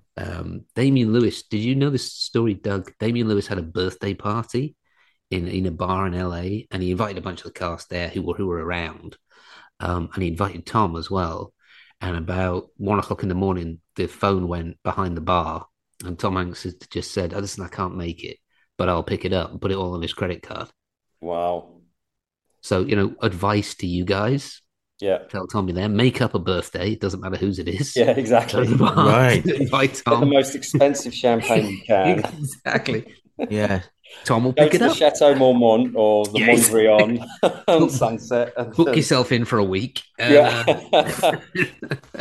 um, Damian Lewis. Did you know this story, Doug? Damian Lewis had a birthday party in in a bar in L A, and he invited a bunch of the cast there who were who were around, um, and he invited Tom as well. And about one o'clock in the morning, the phone went behind the bar, and Tom Hanks just said, oh, listen, I can't make it, but I'll pick it up and put it all on his credit card. Wow. So, you know, advice to you guys. Yeah. Tell Tommy there, make up a birthday. It doesn't matter whose it is. Yeah, exactly. Right. Invite Tom. Get the most expensive champagne you can. Exactly. Yeah. Tom will Go pick to it the up. Chateau Marmont or the yeah, Mondrian on Sunset. Book yourself in for a week. Yeah. Uh, yeah.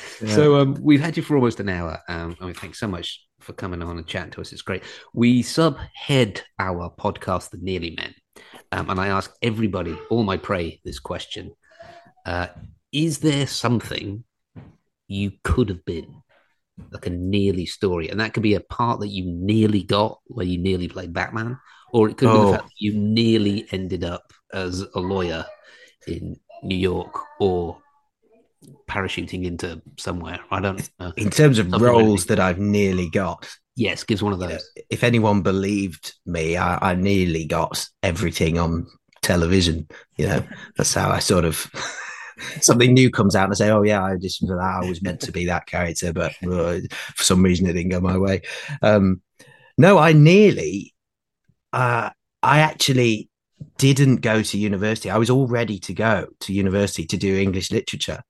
So um, we've had you for almost an hour. Um, I mean, thanks so much for coming on and chatting to us. It's great. We subhead our podcast, The Nearly Men, um, and I ask everybody, all my prey, this question: uh, is there something you could have been? Like a nearly story, and that could be a part that you nearly got where you nearly played Batman, or it could oh. be the fact that you nearly ended up as a lawyer in New York or parachuting into somewhere. I don't know. In terms of Something roles that I've nearly got, yes, gives one of those. You know, if anyone believed me, I, I nearly got everything on television. You know, that's how I sort of. Something new comes out and I say, oh yeah, I auditioned for that. I was meant to be that character, but uh, for some reason it didn't go my way. Um, no, I nearly, uh, I actually didn't go to university. I was all ready to go to university to do English literature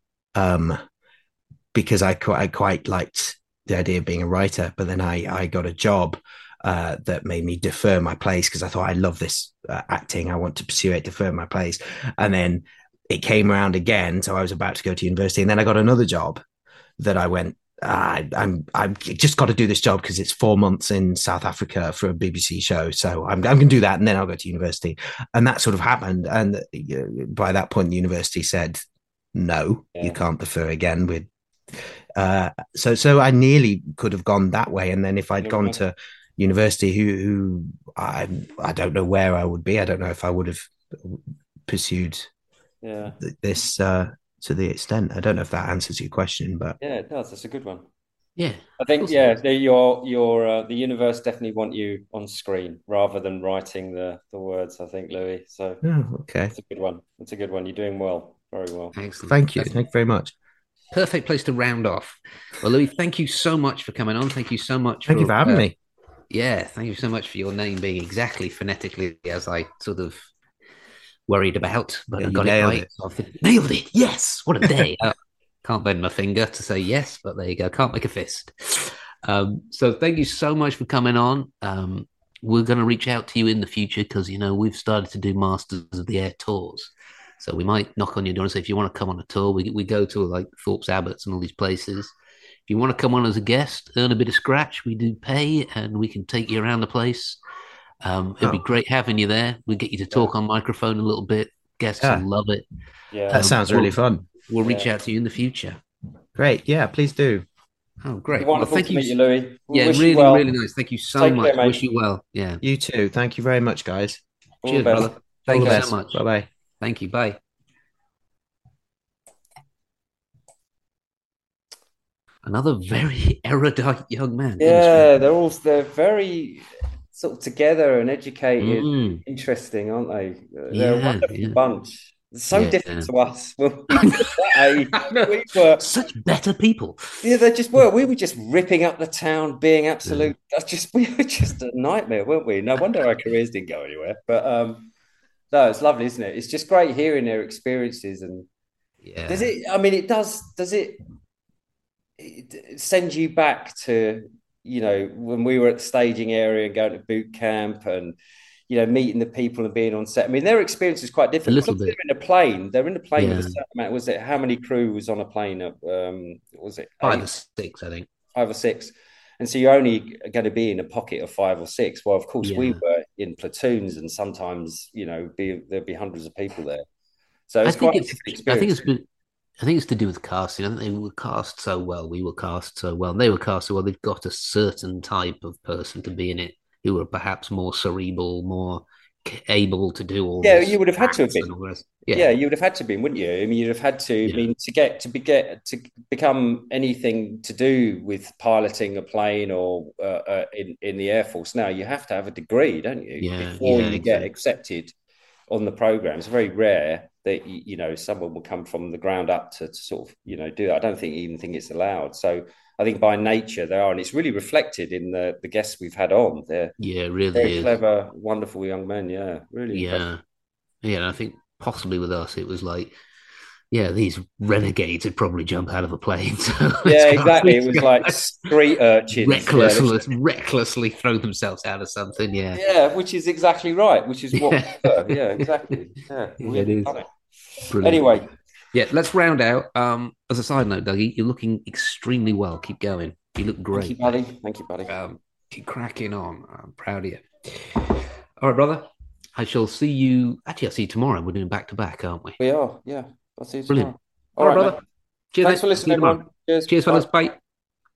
um, because I, I quite liked the idea of being a writer, but then I, I got a job uh, that made me defer my place because I thought I love this uh, acting. I want to pursue it, defer my place. And then it came around again. So I was about to go to university. And then I got another job that I went, I, I'm I've just got to do this job because it's four months in South Africa for a B B C show. So I'm, I'm going to do that and then I'll go to university. And that sort of happened. And uh, by that point, the university said, no, yeah. you can't defer again with. Uh, so so I nearly could have gone that way. And then if I'd gone to university, who, who I, I don't know where I would be. I don't know if I would have pursued yeah. this uh, to the extent. I don't know if that answers your question, but yeah, it does. That's a good one. Yeah, I think yeah, your your uh, the universe definitely want you on screen rather than writing the the words. I think, Louis. So oh, okay, it's a good one. It's a good one. You're doing well, very well. Excellent. Thank you. That's thank you very much. Perfect place to round off. Well, Louis, thank you so much for coming on. Thank you so much. Thank for, you for having uh, me. Yeah, thank you so much for your name being exactly phonetically as I sort of worried about, but yeah, I got it right. It. So I nailed it. Yes. What a day. uh, can't bend my finger to say yes, but there you go. Can't make a fist. Um, so thank you so much for coming on. Um, we're going to reach out to you in the future because, you know, we've started to do Masters of the Air tours. So we might knock on your door and say, if you want to come on a tour, we, we go to like Thorpe's Abbots and all these places. If you want to come on as a guest, earn a bit of scratch, we do pay and we can take you around the place. Um, it'd oh. be great having you there. We'll get you to talk yeah. on microphone a little bit. Guests yeah. will love it. Yeah, That um, sounds really we'll, fun. We'll reach yeah. out to you in the future. Great. Yeah, please do. Oh, great. Wonderful well, thank to you. meet you, Louis. We yeah, really, well. really nice. Thank you so Take much. Care, wish you well. Yeah. You too. Thank you very much, guys. All Cheers, brother. Thank All you so much. Bye-bye. Thank you. Bye. Another very erudite young man. Yeah, they're all they're very sort of together and educated, mm. interesting, aren't they? They're yeah, a wonderful yeah. bunch. So yeah, different yeah. to us. Well, we, we were such better people. Yeah, they just were. We were just ripping up the town, being absolute. Yeah. That's just we were just a nightmare, weren't we? No wonder our careers didn't go anywhere. But um, no, it's lovely, isn't it? It's just great hearing their experiences and. Yeah. Does it? I mean, it does. Does it? It sends you back to, you know, when we were at the staging area and going to boot camp and. You know, meeting the people and being on set. I mean, their experience is quite different. A little bit. They're in a plane. They're in a plane yeah. with a certain amount. Was it how many crew was on a plane? Um, was it five eight? or six? I think five or six. And so you're only going to be in a pocket of five or six. Well, of course, yeah. we were in platoons, and sometimes you know be, there'd be hundreds of people there. So it's I think quite it's. I think it's been. I think it's to do with casting. I think they were cast so well. We were cast so well. They were cast so well. They've got a certain type of person to be in it who are perhaps more cerebral, more able to do all yeah you would have had to have been yeah. yeah you would have had to be, wouldn't you? I mean, you'd have had to yeah. I mean to get to be get to become anything to do with piloting a plane or uh, uh, in in the Air Force now, you have to have a degree, don't you? Yeah, before yeah, you exactly. get accepted on the program. It's very rare that you know someone will come from the ground up to, to sort of you know do that. I don't think even think it's allowed. So I think by nature they are, and it's really reflected in the, the guests we've had on. They're yeah, really very is. clever, wonderful young men. Yeah, really. Yeah, impressive. yeah. And I think possibly with us, it was like, yeah, these renegades would probably jump out of a plane. So yeah, exactly. It was like street urchins, recklessly, yeah. recklessly throw themselves out of something. Yeah, yeah, which is exactly right. Which is what. Yeah, we were. Yeah, exactly. Yeah, yeah it is. It. Anyway. Yeah, let's round out. Um, as a side note, Dougie, you're looking extremely well. Keep going. You look great. Thank you, buddy. Thank you, buddy. Um, keep cracking on. I'm proud of you. All right, brother. I shall see you. Actually, I'll see you tomorrow. We're doing back to back, aren't we? We are. Yeah. I'll see you Brilliant. tomorrow. All, All right, brother. Mate. Cheers. Thanks mate. for listening, everyone. Cheers. Cheers, fellas. Bye.